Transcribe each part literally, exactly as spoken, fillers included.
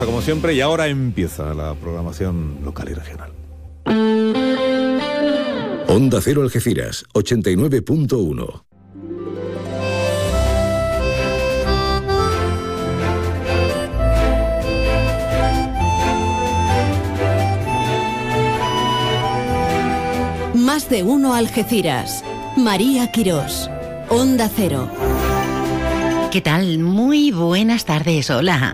Como siempre, y ahora empieza la programación local y regional. Onda Cero Algeciras, ochenta y nueve punto uno. Más de uno Algeciras. María Quirós, Onda Cero. ¿Qué tal? Muy buenas tardes, hola.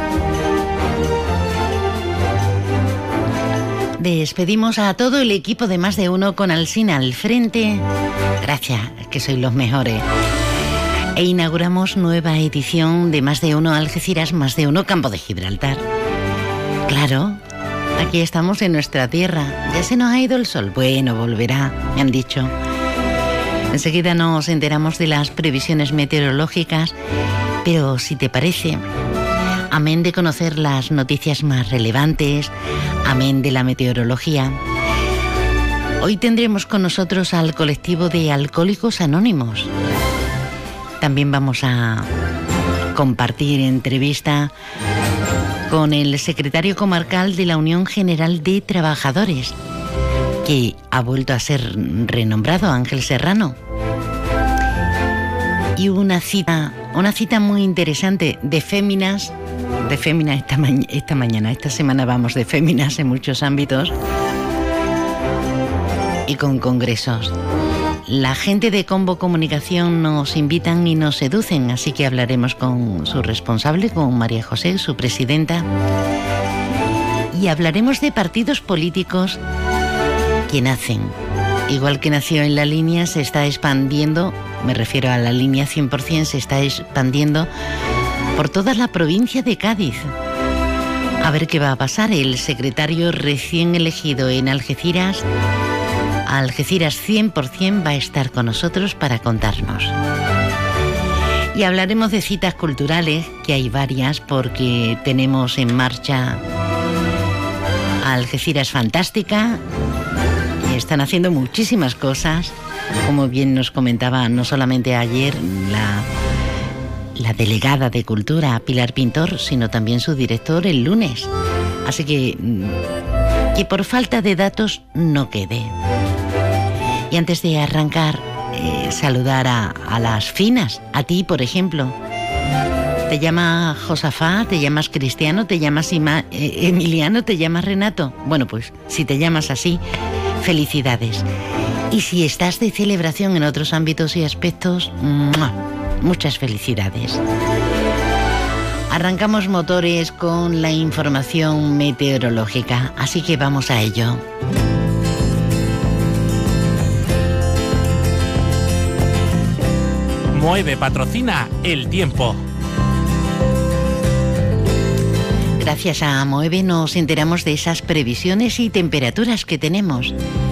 Despedimos a todo el equipo de Más de Uno con Alsina al frente. Gracias, que sois los mejores. E inauguramos nueva edición de Más de Uno Algeciras, Más de Uno Campo de Gibraltar. Claro, aquí estamos en nuestra tierra. Ya se nos ha ido el sol. Bueno, volverá, me han dicho. Enseguida nos enteramos de las previsiones meteorológicas, pero si te parece, amén de conocer las noticias más relevantes, amén de la meteorología, hoy tendremos con nosotros al colectivo de Alcohólicos Anónimos. También vamos a compartir entrevista con el secretario comarcal de la Unión General de Trabajadores, que ha vuelto a ser renombrado, Ángel Serrano. Y una cita, una cita muy interesante de Féminas, de Féminas esta, ma- esta mañana, esta semana vamos de Féminas en muchos ámbitos, y con congresos. La gente de Combo Comunicación nos invitan y nos seducen, así que hablaremos con su responsable, con María José, su presidenta, y hablaremos de partidos políticos que nacen. Igual que nació en la línea, se está expandiendo, me refiero a la línea cien por ciento, se está expandiendo por toda la provincia de Cádiz. A ver qué va a pasar. El secretario recién elegido en Algeciras, Algeciras cien por ciento, va a estar con nosotros para contarnos. Y hablaremos de citas culturales, que hay varias, porque tenemos en marcha Algeciras Fantástica, y están haciendo muchísimas cosas, como bien nos comentaba no solamente ayer la, la delegada de Cultura, Pilar Pintor, sino también su director el lunes. Así que, que por falta de datos no quede. Y antes de arrancar, eh, saludar a, a las finas, a ti, por ejemplo. ¿Te llama Josafá? ¿Te llamas Cristiano? ¿Te llamas Ima, eh, Emiliano? ¿Te llamas Renato? Bueno, pues si te llamas así, felicidades. Y si estás de celebración en otros ámbitos y aspectos, ¡mua!, muchas felicidades. Arrancamos motores con la información meteorológica, así que vamos a ello. Moeve patrocina el tiempo. Gracias a Moeve nos enteramos de esas previsiones y temperaturas que tenemos.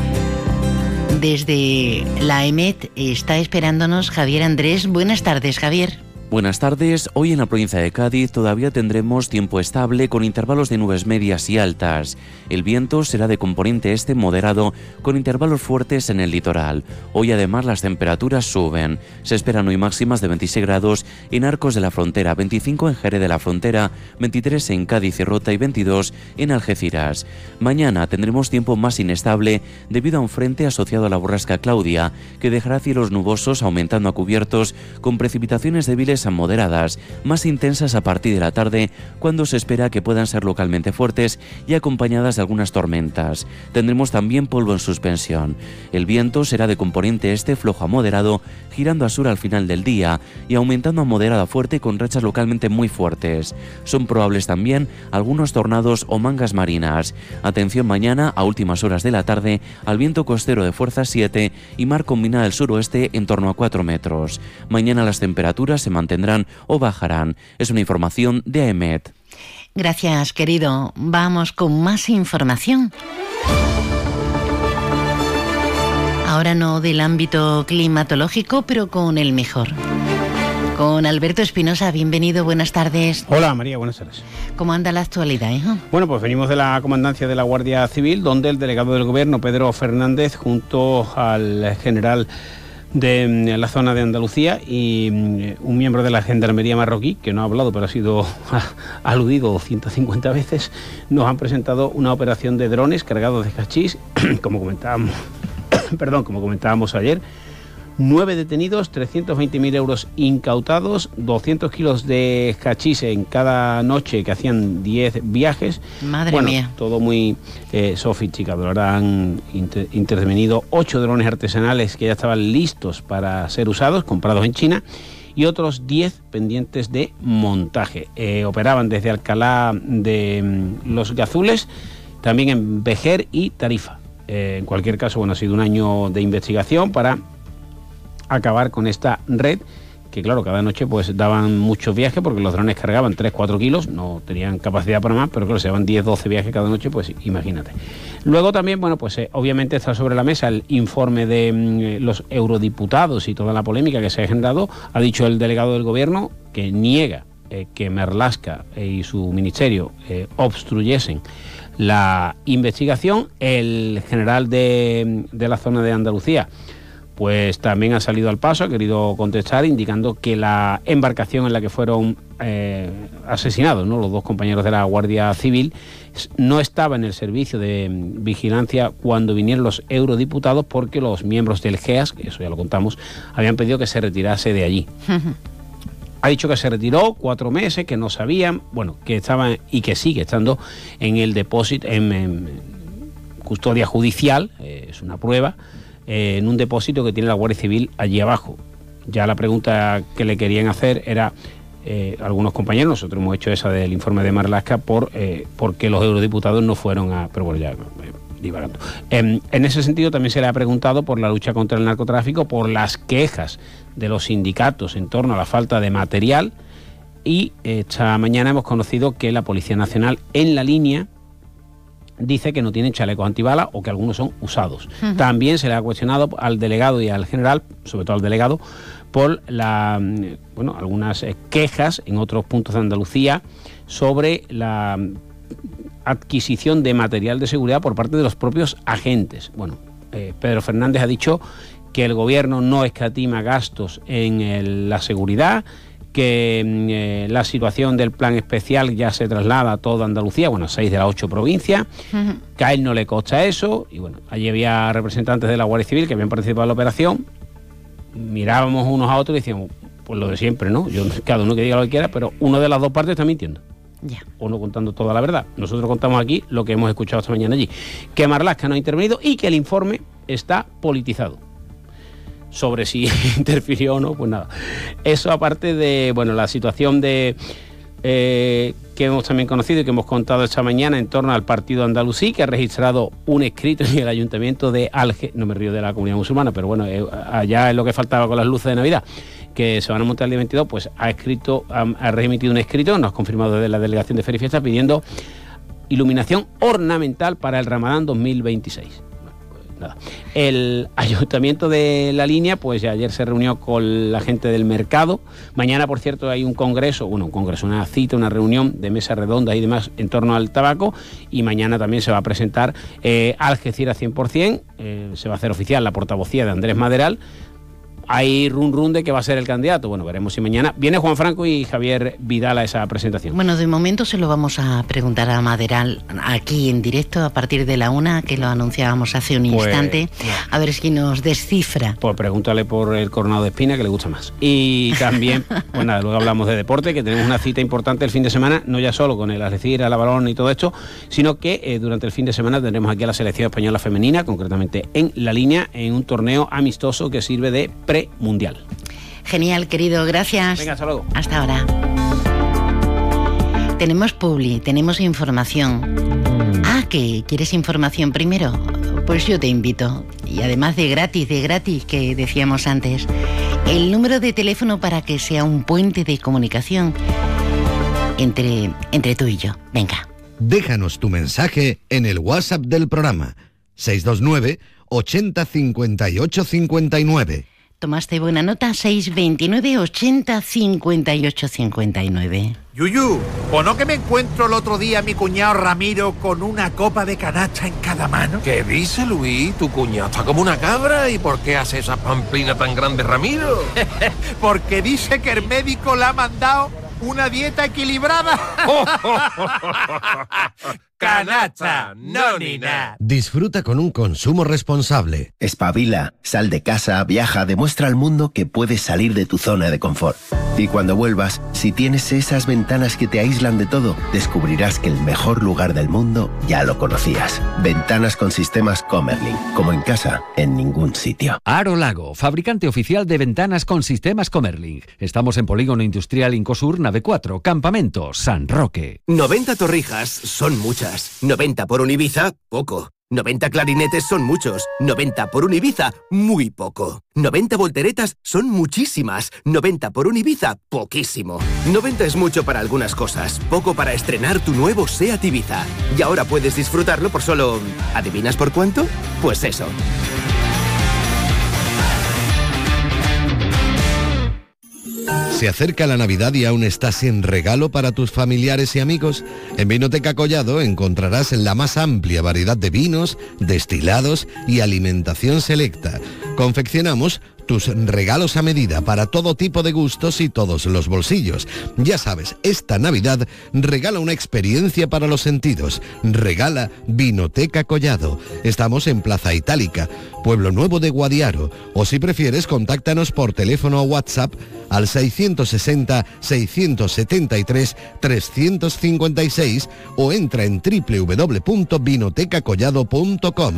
Desde la EMET está esperándonos Javier Andrés. Buenas tardes, Javier. Buenas tardes. Hoy en la provincia de Cádiz todavía tendremos tiempo estable con intervalos de nubes medias y altas. El viento será de componente este moderado con intervalos fuertes en el litoral. Hoy además las temperaturas suben. Se esperan hoy máximas de veintiséis grados en Arcos de la Frontera, veinticinco en Jerez de la Frontera, veintitrés en Cádiz y Rota y veintidós en Algeciras. Mañana tendremos tiempo más inestable debido a un frente asociado a la borrasca Claudia que dejará cielos nubosos aumentando a cubiertos con precipitaciones débiles a moderadas, más intensas a partir de la tarde, cuando se espera que puedan ser localmente fuertes y acompañadas de algunas tormentas. Tendremos también polvo en suspensión. El viento será de componente este flojo a moderado, girando a sur al final del día y aumentando a moderado a fuerte con rachas localmente muy fuertes. Son probables también algunos tornados o mangas marinas. Atención mañana a últimas horas de la tarde al viento costero de fuerza siete y mar combinada del suroeste en torno a cuatro metros. Mañana las temperaturas se mantendrán o bajarán. Es una información de A E M E T. Gracias, querido. Vamos con más información. Ahora no del ámbito climatológico, pero con el mejor. Con Alberto Espinosa, bienvenido, buenas tardes. Hola María, buenas tardes. ¿Cómo anda la actualidad, hijo? Bueno, pues venimos de la comandancia de la Guardia Civil, donde el delegado del Gobierno, Pedro Fernández, junto al general de la zona de Andalucía, y un miembro de la Gendarmería marroquí, que no ha hablado pero ha sido aludido ciento cincuenta veces, nos han presentado una operación de drones cargados de hachís, como comentábamos, perdón, como comentábamos ayer. Nueve detenidos, trescientos veinte mil euros incautados, doscientos kilos de hachís en cada noche, que hacían diez viajes. Madre bueno, mía. Todo muy eh, sofisticado. Ahora han inter intervenido ocho drones artesanales que ya estaban listos para ser usados, comprados en China, y otros diez pendientes de montaje. Eh, operaban desde Alcalá de mm, Los Gazules, también en Vejer y Tarifa. Eh, en cualquier caso, bueno, ha sido un año de investigación para acabar con esta red, que claro, cada noche pues daban muchos viajes, porque los drones cargaban tres cuatro kilos, no tenían capacidad para más, pero claro, se daban diez doce viajes cada noche, pues imagínate. Luego también, bueno, pues eh, obviamente está sobre la mesa el informe de mm, los eurodiputados y toda la polémica que se ha generado. Ha dicho el delegado del gobierno que niega eh, que Marlaska eh, y su ministerio eh, obstruyesen la investigación. El general de, de la zona de Andalucía pues también ha salido al paso, ha querido contestar, indicando que la embarcación en la que fueron eh, asesinados, ¿no?, los dos compañeros de la Guardia Civil, no estaba en el servicio de vigilancia cuando vinieron los eurodiputados, porque los miembros del G E A S, que eso ya lo contamos, habían pedido que se retirase de allí. Ha dicho que se retiró cuatro meses, que no sabían, bueno, que estaban y que sigue estando en el depósito, en, en custodia judicial, eh, es una prueba, Eh, en un depósito que tiene la Guardia Civil allí abajo. Ya la pregunta que le querían hacer era, eh, algunos compañeros, nosotros hemos hecho esa del informe de Marlaska, por, eh, por qué los eurodiputados no fueron a... Pero bueno, ya eh, divagando. Eh, en ese sentido también se le ha preguntado por la lucha contra el narcotráfico, por las quejas de los sindicatos en torno a la falta de material, y eh, esta mañana hemos conocido que la Policía Nacional en la línea dice que no tienen chalecos antibalas, o que algunos son usados. Uh-huh. También se le ha cuestionado al delegado y al general, sobre todo al delegado, por la, bueno, algunas quejas en otros puntos de Andalucía sobre la adquisición de material de seguridad por parte de los propios agentes. Bueno, eh, Pedro Fernández ha dicho que el gobierno no escatima gastos en el, la seguridad, que eh, la situación del plan especial ya se traslada a toda Andalucía, bueno, seis de las ocho provincias, uh-huh. que a él no le consta eso, y bueno, allí había representantes de la Guardia Civil que habían participado en la operación, mirábamos unos a otros y decíamos, pues lo de siempre, ¿no? Yo, cada uno que diga lo que quiera, pero uno de las dos partes está mintiendo. Yeah. O no contando toda la verdad. Nosotros contamos aquí lo que hemos escuchado esta mañana allí, que Marlaska no ha intervenido y que el informe está politizado. Sobre si interfirió o no, pues nada. Eso aparte de, bueno, la situación de eh, que hemos también conocido y que hemos contado esta mañana en torno al Partido Andalusí, que ha registrado un escrito en el Ayuntamiento de Alge, no me río de la comunidad musulmana, pero bueno, eh, allá es lo que faltaba con las luces de Navidad, que se van a montar el día veintidós, pues ha escrito, ha, ha remitido un escrito, nos ha confirmado desde la Delegación de Feria y Fiesta, pidiendo iluminación ornamental para el Ramadán dos mil veintiséis. Nada. El Ayuntamiento de La Línea, pues ya ayer se reunió con la gente del mercado. Mañana, por cierto, hay un congreso, bueno, un congreso, una cita, una reunión de mesas redondas y demás en torno al tabaco. Y mañana también se va a presentar eh, Algeciras cien por ciento. Eh, se va a hacer oficial la portavocía de Andrés Maderal. Hay run run de que va a ser el candidato. Bueno, veremos si mañana viene Juan Franco y Javier Vidal a esa presentación. Bueno, de momento se lo vamos a preguntar a Maderal aquí en directo a partir de la una, que lo anunciábamos hace un pues, instante, a ver si nos descifra. Pues pregúntale por el Coronado de Espina, que le gusta más. Y también, pues nada, luego hablamos de deporte, que tenemos una cita importante el fin de semana, no ya solo con el Algeciras, la Balón y todo esto, sino que eh, durante el fin de semana tendremos aquí a la selección española femenina, concretamente en La Línea, en un torneo amistoso que sirve de pre mundial. Genial, querido, gracias. Venga, hasta luego. Hasta ahora. Tenemos publi, tenemos información. Ah, ¿que quieres información primero? Pues yo te invito. Y además de gratis, de gratis, que decíamos antes, el número de teléfono para que sea un puente de comunicación entre, entre tú y yo. Venga. Déjanos tu mensaje en el WhatsApp del programa seis dos nueve ochenta cincuenta y ocho cincuenta y nueve. ¿Tomaste buena nota? seis veintinueve ochenta cincuenta y ocho cincuenta y nueve. Yuyu, ¿o no que me encuentro el otro día a mi cuñado Ramiro con una copa de canacha en cada mano? ¿Qué dice, Luis? Tu cuñado está como una cabra. ¿Y por qué hace esa pamplina tan grande, Ramiro? Porque dice que el médico le ha mandado una dieta equilibrada. Canacha, no ni nada. Disfruta con un consumo responsable. Espabila, sal de casa, viaja, demuestra al mundo que puedes salir de tu zona de confort. Y cuando vuelvas, si tienes esas ventanas que te aíslan de todo, descubrirás que el mejor lugar del mundo ya lo conocías. Ventanas con sistemas Comerlin, como en casa, en ningún sitio. Aro Lago, fabricante oficial de ventanas con sistemas Comerlin. Estamos en Polígono Industrial Incosur, nave cuatro, Campamento, San Roque. noventa torrijas son muchas. noventa por un Ibiza, poco. noventa clarinetes son muchos. noventa por un Ibiza, muy poco. noventa volteretas son muchísimas. noventa por un Ibiza, poquísimo. noventa es mucho para algunas cosas, poco para estrenar tu nuevo SEAT Ibiza. Y ahora puedes disfrutarlo por solo... ¿adivinas por cuánto? Pues eso. ¿Se acerca la Navidad y aún estás sin regalo para tus familiares y amigos? En Vinoteca Collado encontrarás la más amplia variedad de vinos, destilados y alimentación selecta. Confeccionamos tus regalos a medida para todo tipo de gustos y todos los bolsillos. Ya sabes, esta Navidad regala una experiencia para los sentidos. Regala Vinoteca Collado. Estamos en Plaza Itálica, Pueblo Nuevo de Guadiaro. O si prefieres, contáctanos por teléfono o WhatsApp al seiscientos sesenta, seiscientos setenta y tres, trescientos cincuenta y seis o entra en doble u doble u doble u punto vinoteca collado punto com.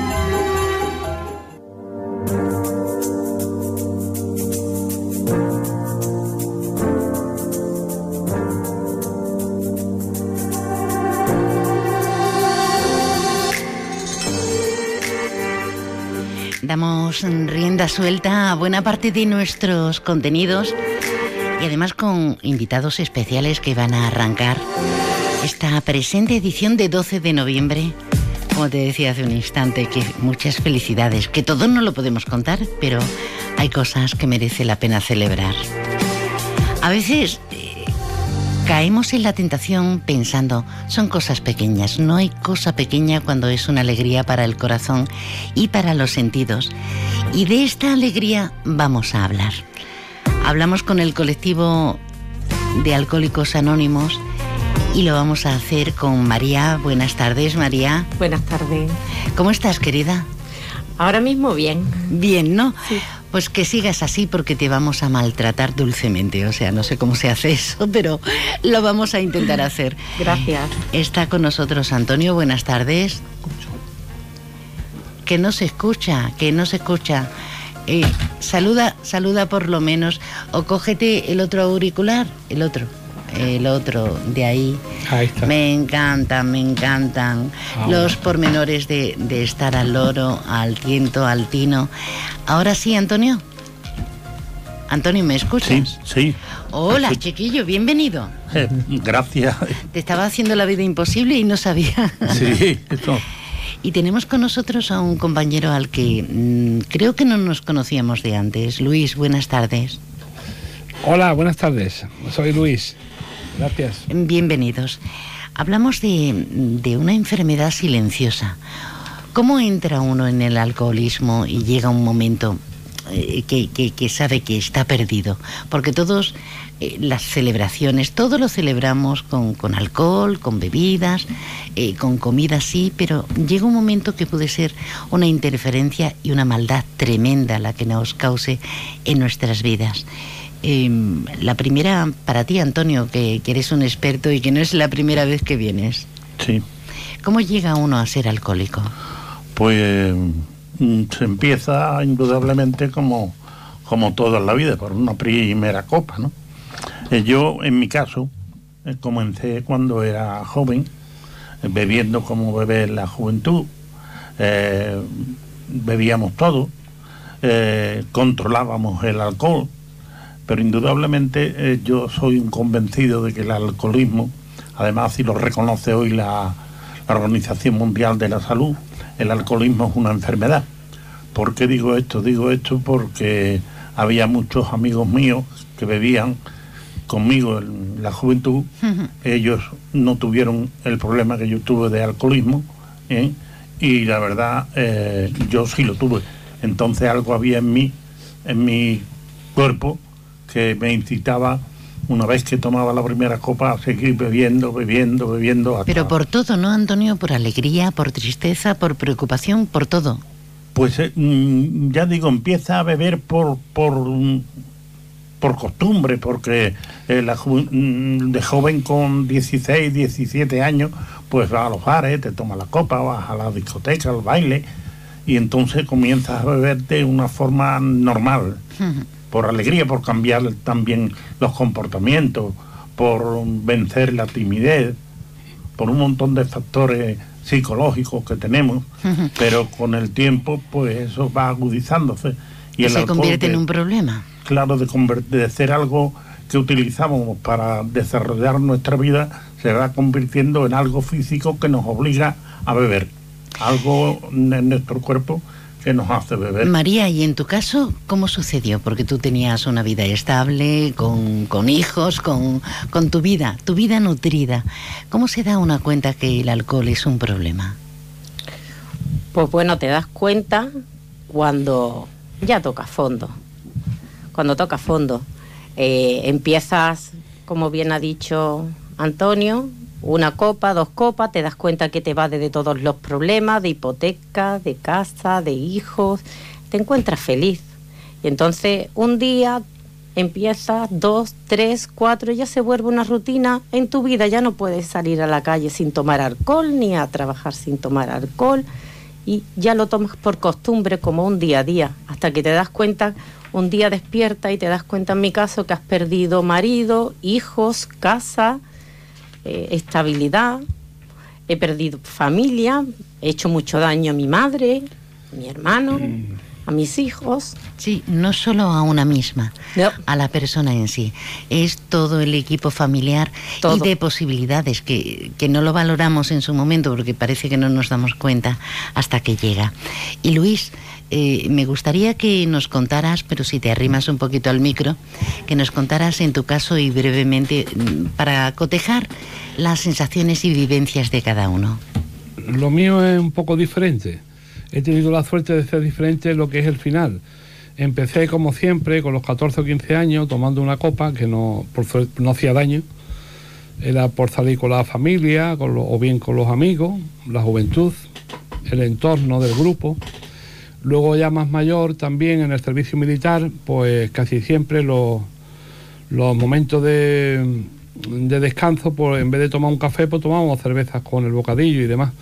Damos rienda suelta a buena parte de nuestros contenidos y además con invitados especiales que van a arrancar esta presente edición de doce de noviembre. Como te decía hace un instante, que muchas felicidades, que todo no lo podemos contar, pero hay cosas que merece la pena celebrar. A veces eh, caemos en la tentación pensando, son cosas pequeñas. No hay cosa pequeña cuando es una alegría para el corazón y para los sentidos. Y de esta alegría vamos a hablar. Hablamos con el colectivo de Alcohólicos Anónimos y lo vamos a hacer con María. Buenas tardes, María. Buenas tardes. ¿Cómo estás, querida? Ahora mismo bien. Bien, ¿no? Sí. Pues que sigas así porque te vamos a maltratar dulcemente. O sea, no sé cómo se hace eso, pero lo vamos a intentar hacer. Gracias. Está con nosotros Antonio. Buenas tardes. Que no se escucha, que no se escucha. Eh, saluda, saluda por lo menos. O cógete el otro auricular, el otro. El otro, de ahí. Ahí está. Me encantan, me encantan ah, los pormenores de, de estar al loro, al tiento, al tino. Ahora sí, Antonio. Antonio, ¿me escuchas? Sí, sí. Hola, chiquillo, bienvenido. Eh, gracias. Te estaba haciendo la vida imposible y no sabía. Sí, esto. Y tenemos con nosotros a un compañero al que mmm, creo que no nos conocíamos de antes. Luis, buenas tardes. Hola, buenas tardes. Soy Luis. Gracias. Bienvenidos. Hablamos de, de una enfermedad silenciosa. ¿Cómo entra uno en el alcoholismo y llega un momento eh, que, que, que sabe que está perdido? Porque todos, eh, las celebraciones, todo lo celebramos con, con alcohol, con bebidas, eh, con comida, sí, pero llega un momento que puede ser una interferencia y una maldad tremenda la que nos cause en nuestras vidas. Eh, la primera para ti, Antonio, que, que eres un experto y que no es la primera vez que vienes. Sí. ¿Cómo llega uno a ser alcohólico? Pues se empieza indudablemente como, como toda la vida, por una primera copa, ¿no? Eh, yo, en mi caso, eh, comencé cuando era joven, eh, bebiendo como bebe la juventud, eh, bebíamos todo, eh, controlábamos el alcohol. Pero indudablemente eh, yo soy un convencido de que el alcoholismo, además si lo reconoce hoy la, la Organización Mundial de la Salud, el alcoholismo es una enfermedad. ¿Por qué digo esto? Digo esto porque había muchos amigos míos que bebían conmigo en la juventud. Uh-huh. Ellos no tuvieron el problema que yo tuve de alcoholismo, ¿eh? Y la verdad, eh, yo sí lo tuve. Entonces algo había en mí, en mi cuerpo, que me incitaba, una vez que tomaba la primera copa, a seguir bebiendo, bebiendo, bebiendo. Hasta... Pero por todo, ¿no, Antonio? Por alegría, por tristeza, por preocupación, por todo. Pues eh, ya digo, empieza a beber por por, por costumbre, porque eh, la de joven con dieciséis, diecisiete años, pues va a los bares, te toma la copa, vas a la discoteca, al baile, y entonces comienzas a beber de una forma normal, uh-huh. por alegría, por cambiar también los comportamientos, por vencer la timidez, por un montón de factores psicológicos que tenemos, uh-huh. pero con el tiempo pues eso va agudizándose y el se convierte de, en un problema. Claro, de, de ser algo que utilizamos para desarrollar nuestra vida, se va convirtiendo en algo físico que nos obliga a beber, algo en nuestro cuerpo que nos hace beber. María, y en tu caso, ¿cómo sucedió? Porque tú tenías una vida estable, con, con hijos, con, con tu vida, tu vida nutrida. ¿Cómo se da una cuenta que el alcohol es un problema? Pues bueno, te das cuenta cuando ya tocas fondo. Cuando tocas fondo. Eh, empiezas, como bien ha dicho Antonio, una copa, dos copas, te das cuenta que te vas de todos los problemas, de hipoteca, de casa, de hijos, te encuentras feliz. Y entonces un día empiezas, dos, tres, cuatro, ya se vuelve una rutina en tu vida, ya no puedes salir a la calle sin tomar alcohol, ni a trabajar sin tomar alcohol, y ya lo tomas por costumbre como un día a día, hasta que te das cuenta, un día despierta y te das cuenta, en mi caso, que has perdido marido, hijos, casa, Eh, estabilidad, he perdido familia, he hecho mucho daño a mi madre, a mi hermano, a mis hijos. Sí, no solo a una misma, no. a la persona en sí, es todo el equipo familiar todo. Y de posibilidades que, que no lo valoramos en su momento porque parece que no nos damos cuenta hasta que llega. Y Luis, eh, me gustaría que nos contaras, pero si te arrimas un poquito al micro, que nos contaras en tu caso y brevemente para cotejar las sensaciones y vivencias de cada uno. Lo mío es un poco diferente. He tenido la suerte de ser diferente en lo que es el final. Empecé como siempre con los catorce o quince años tomando una copa que no, por, no hacía daño. Era por salir con la familia, con lo, o bien con los amigos, la juventud, el entorno del grupo. Luego ya más mayor también en el servicio militar, pues casi siempre los, los momentos de, de descanso, pues en vez de tomar un café, pues tomábamos cervezas con el bocadillo y demás.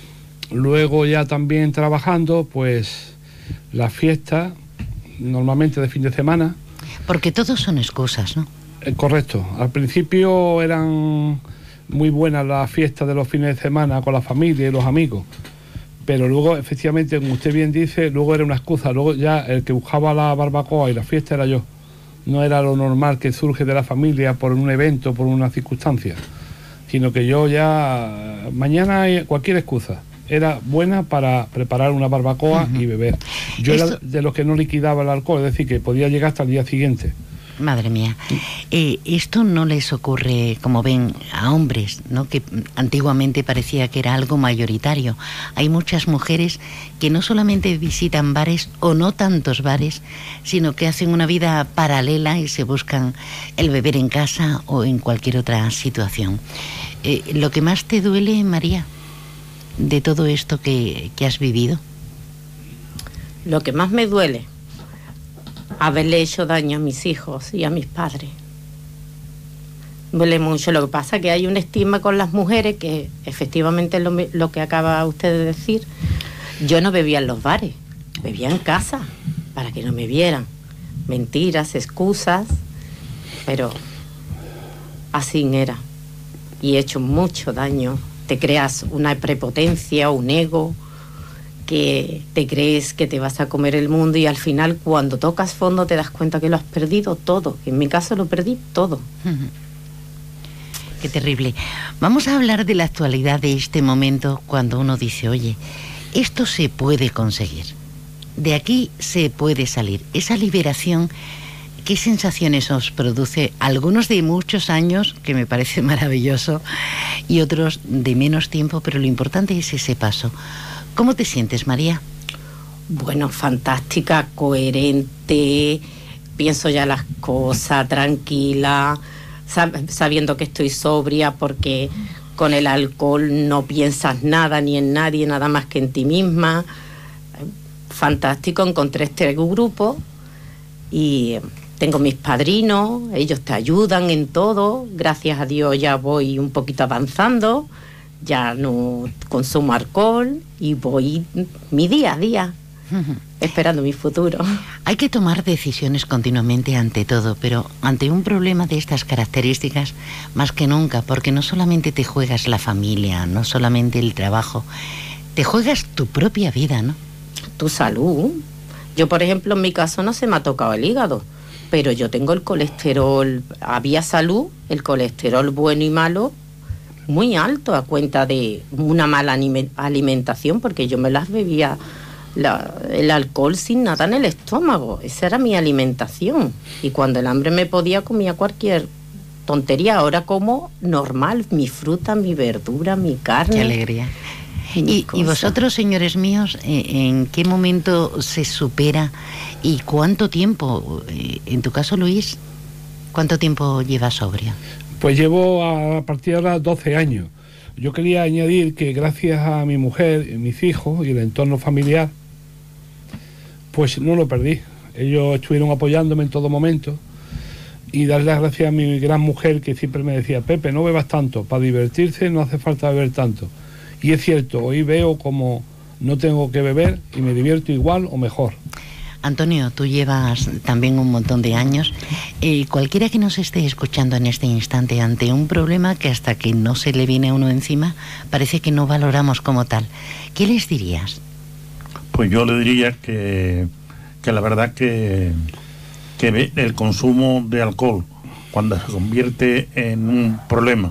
Luego ya también trabajando, pues las fiestas, normalmente de fin de semana. Porque todos son excusas, ¿no? Eh, correcto. Al principio eran muy buenas las fiestas de los fines de semana con la familia y los amigos. Pero luego, efectivamente, como usted bien dice, luego era una excusa. Luego ya el que buscaba la barbacoa y la fiesta era yo. No era lo normal que surge de la familia por un evento, por una circunstancia. Sino que yo ya, mañana hay cualquier excusa. Era buena para preparar una barbacoa uh-huh. y beber. Yo Esto... era de los que no liquidaba el alcohol, es decir, que podía llegar hasta el día siguiente. Madre mía, eh, esto no les ocurre, como ven, a hombres, ¿no? Que antiguamente parecía que era algo mayoritario. Hay muchas mujeres que no solamente visitan bares o no tantos bares, sino que hacen una vida paralela y se buscan el beber en casa o en cualquier otra situación. Eh, ¿Lo que más te duele, María, de todo esto que, que has vivido? Lo que más me duele, haberle hecho daño a mis hijos y a mis padres. Duele mucho. Lo que pasa es que hay un estigma con las mujeres que efectivamente es lo, lo que acaba usted de decir. Yo no bebía en los bares, bebía en casa para que no me vieran. Mentiras, excusas, pero así era. Y he hecho mucho daño. Te creas una prepotencia, un ego, que te crees que te vas a comer el mundo y al final cuando tocas fondo te das cuenta que lo has perdido todo, que en mi caso lo perdí todo. Qué terrible. Vamos a hablar de la actualidad de este momento cuando uno dice, oye, esto se puede conseguir. de aquí se puede salir. Esa liberación, ¿qué sensaciones os produce? Algunos de muchos años, que me parece maravilloso, y otros de menos tiempo, pero lo importante es ese paso. ¿Cómo te sientes, María? Bueno, fantástica, coherente, pienso ya las cosas, tranquila, sab- sabiendo que estoy sobria, porque con el alcohol no piensas nada ni en nadie, nada más que en ti misma. Fantástico, encontré este grupo y tengo mis padrinos, ellos te ayudan en todo, gracias a Dios ya voy un poquito avanzando, ya no consumo alcohol y voy mi día a día. Esperando mi futuro. Hay que tomar decisiones continuamente ante todo, pero ante un problema de estas características, más que nunca, porque no solamente te juegas la familia, no solamente el trabajo, te juegas tu propia vida, ¿no? Tu salud. Yo, por ejemplo, en mi caso no se me ha tocado el hígado, pero yo tengo el colesterol, había salud, el colesterol bueno y malo, muy alto a cuenta de una mala alimentación, porque yo me las bebía... La, el alcohol sin nada en el estómago, esa era mi alimentación, y cuando el hambre me podía comía cualquier tontería. Ahora como normal, mi fruta, mi verdura, mi carne. Qué alegría. Y, y vosotros, señores míos, ¿en qué momento se supera y cuánto tiempo? En tu caso, Luis, ¿cuánto tiempo llevas sobrio? Pues llevo a partir de ahora doce años. Yo quería añadir que gracias a mi mujer, mis hijos y el entorno familiar, pues no lo perdí. Ellos estuvieron apoyándome en todo momento, y darle las gracias a mi gran mujer, que siempre me decía: Pepe, no bebas tanto, para divertirse no hace falta beber tanto. Y es cierto, hoy veo como no tengo que beber y me divierto igual o mejor. Antonio, tú llevas también un montón de años. Eh, cualquiera que nos esté escuchando en este instante ante un problema que hasta que no se le viene a uno encima, parece que no valoramos como tal, ¿qué les dirías? Pues yo le diría que, que la verdad que, que el consumo de alcohol, cuando se convierte en un problema,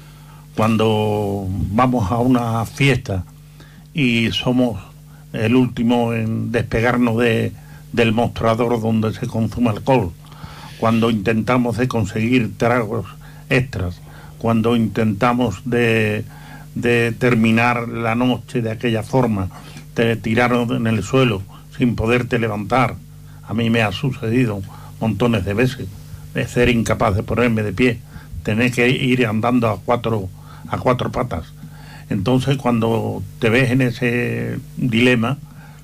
cuando vamos a una fiesta y somos el último en despegarnos de, del mostrador donde se consume alcohol, cuando intentamos de conseguir tragos extras, cuando intentamos de, de terminar la noche de aquella forma, te tiraron en el suelo sin poderte levantar. A mí me ha sucedido montones de veces de ser incapaz de ponerme de pie, tener que ir andando a cuatro, a cuatro patas. Entonces, cuando te ves en ese dilema,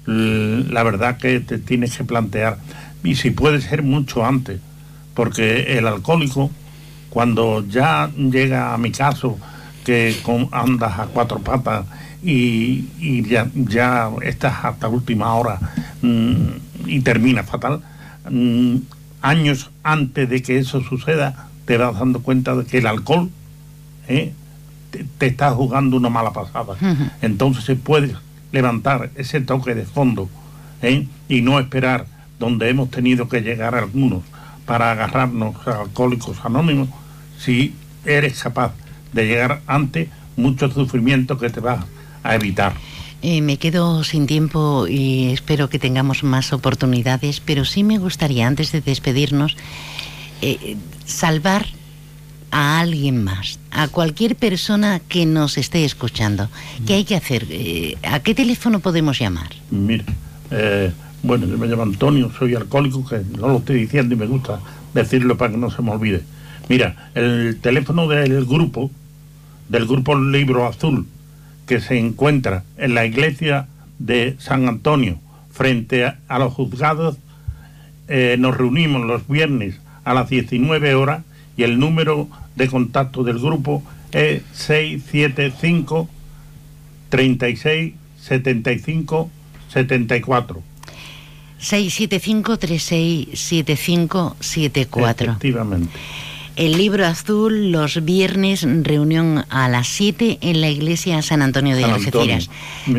la verdad que te tienes que plantear, y si puede ser mucho antes, porque el alcohólico, cuando ya llega a mi caso, que con, andas a cuatro patas y, y ya, ya estás hasta última hora mmm, y termina fatal, mmm, años antes de que eso suceda, te vas dando cuenta de que el alcohol eh, te, te está jugando una mala pasada. Uh-huh. Entonces se puede levantar ese toque de fondo ¿eh? y no esperar donde hemos tenido que llegar algunos para agarrarnos a Alcohólicos Anónimos. Si eres capaz de llegar antes, mucho sufrimiento que te va a evitar. Eh, me quedo sin tiempo y espero que tengamos más oportunidades, pero sí me gustaría, antes de despedirnos, eh, salvar a alguien más, a cualquier persona que nos esté escuchando. ¿Qué hay que hacer? Eh, ¿A qué teléfono podemos llamar? Mira, eh, bueno, yo me llamo Antonio, soy alcohólico, que no lo estoy diciendo y me gusta decirlo para que no se me olvide. Mira, el teléfono del grupo, del grupo Libro Azul, que se encuentra en la iglesia de San Antonio, frente a, a los juzgados, eh, nos reunimos los viernes a las diecinueve horas, y el número de contacto del grupo es seis siete cinco, treinta y seis, setenta y cinco, setenta y cuatro. seis siete cinco, treinta y seis, setenta y cinco, setenta y cuatro. Efectivamente. El Libro Azul, los viernes, reunión a las siete en la iglesia San Antonio de Algeciras.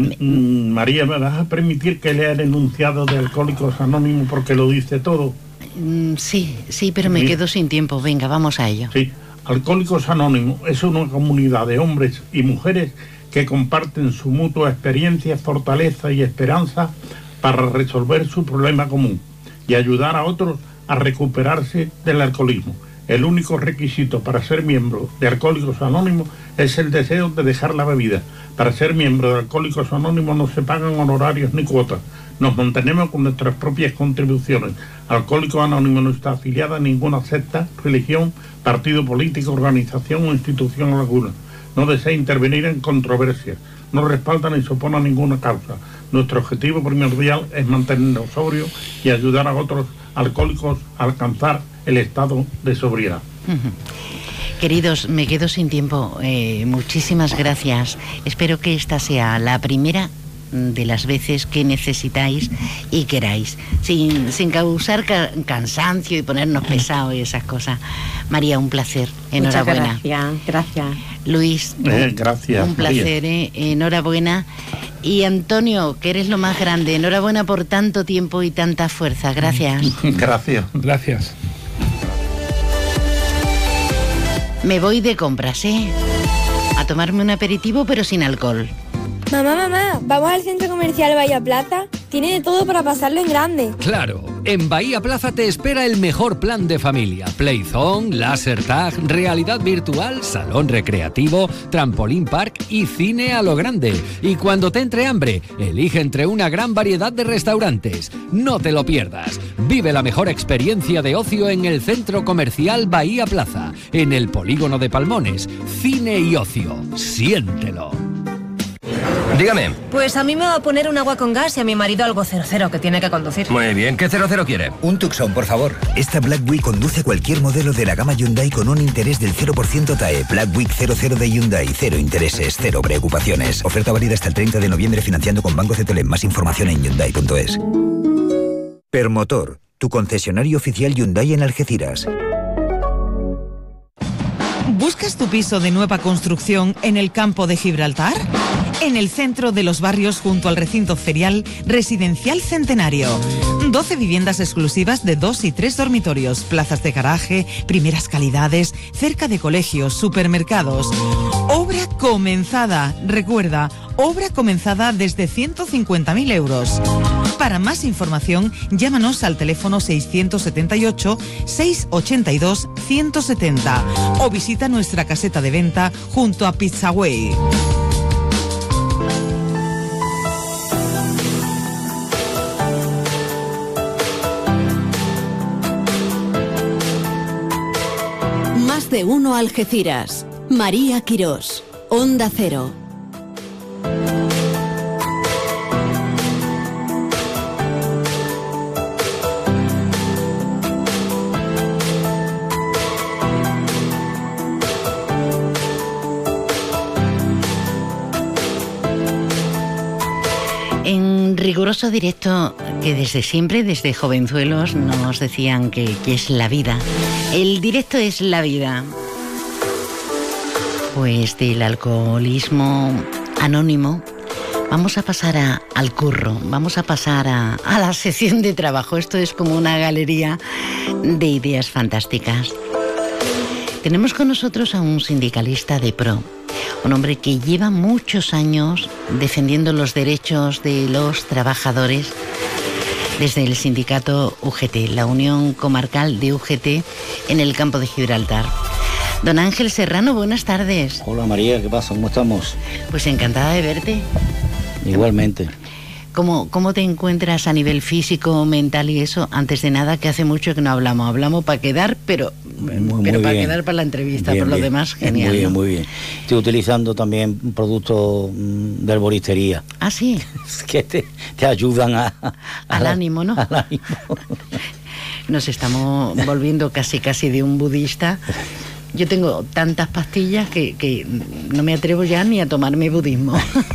María, ¿me vas a permitir que lea el enunciado de Alcohólicos Anónimos porque lo dice todo? Sí, sí, pero me Mira. quedo sin tiempo. Venga, vamos a ello. Sí, Alcohólicos Anónimos es una comunidad de hombres y mujeres que comparten su mutua experiencia, fortaleza y esperanza para resolver su problema común y ayudar a otros a recuperarse del alcoholismo. El único requisito para ser miembro de Alcohólicos Anónimos es el deseo de dejar la bebida. Para ser miembro de Alcohólicos Anónimos no se pagan honorarios ni cuotas. Nos mantenemos con nuestras propias contribuciones. Alcohólicos Anónimos no está afiliada a ninguna secta, religión, partido político, organización o institución alguna. No desea intervenir en controversias. No respalda ni se opone a ninguna causa. Nuestro objetivo primordial es mantenernos sobrios y ayudar a otros alcohólicos a alcanzar el estado de sobriedad. Uh-huh. Queridos, me quedo sin tiempo. Eh, muchísimas gracias. Espero que esta sea la primera de las veces que necesitáis y queráis, sin, sin causar ca- cansancio y ponernos pesados y esas cosas. María, un placer. Enhorabuena. Muchas gracias, gracias. Luis, eh, gracias, un placer, eh, enhorabuena. Y Antonio, que eres lo más grande, enhorabuena por tanto tiempo y tanta fuerza. Gracias. Gracias. Gracias. Me voy de compras, ¿eh? A tomarme un aperitivo, pero sin alcohol. Mamá, mamá, ¿vamos al centro comercial Bahía Plaza? Tiene de todo para pasarlo en grande. Claro, en Bahía Plaza te espera el mejor plan de familia. Playzone, laser tag, realidad virtual, salón recreativo, trampolín park y cine a lo grande. Y cuando te entre hambre, elige entre una gran variedad de restaurantes. No te lo pierdas. Vive la mejor experiencia de ocio en el centro comercial Bahía Plaza, en el polígono de Palmones. Cine y ocio. Siéntelo. Dígame. Pues a mí me va a poner un agua con gas y a mi marido algo cero cero que tiene que conducir. Muy bien, ¿qué cero cero quiere? Un Tucson, por favor. Esta Black Week conduce cualquier modelo de la gama Hyundai con un interés del cero por ciento T A E. Black Week cero cero de Hyundai, cero intereses, cero preocupaciones. Oferta válida hasta el treinta de noviembre financiando con Banco Cetelem. Más información en hyundai punto es. Permotor, tu concesionario oficial Hyundai en Algeciras. ¿Buscas tu piso de nueva construcción en el campo de Gibraltar? En el centro de los barrios junto al recinto ferial Residencial Centenario. doce viviendas exclusivas de dos y tres dormitorios, plazas de garaje, primeras calidades, cerca de colegios, supermercados. Obra comenzada. Recuerda, obra comenzada desde ciento cincuenta mil euros. Para más información, llámanos al teléfono seiscientos setenta y ocho, seiscientos ochenta y dos, ciento setenta o visita nuestra caseta de venta junto a Pizzaway. Más de uno Algeciras. María Quirós. Onda Cero. En riguroso directo, que desde siempre, desde jovenzuelos, nos decían que, que es la vida. El directo es la vida. Pues del alcoholismo anónimo vamos a pasar a, al curro, vamos a pasar a, a la sesión de trabajo. Esto es como una galería de ideas fantásticas. Tenemos con nosotros a un sindicalista de pro, un hombre que lleva muchos años defendiendo los derechos de los trabajadores desde el sindicato U G T, la Unión Comarcal de U G T en el campo de Gibraltar. Don Ángel Serrano, buenas tardes. Hola María, ¿qué pasa? ¿Cómo estamos? Pues encantada de verte. Igualmente. ¿Cómo, ¿Cómo te encuentras a nivel físico, mental y eso? Antes de nada, que hace mucho que no hablamos. Hablamos para quedar, pero, muy, pero muy para bien. quedar para la entrevista. Bien, por lo bien. demás, genial. Muy bien, ¿no? muy bien. Estoy utilizando también productos de herboristería. Ah, sí. Que te, te ayudan a, a al la, ánimo, ¿no? Al ánimo. Nos estamos volviendo casi casi de un budista. Yo tengo tantas pastillas que, que no me atrevo ya ni a tomarme budismo.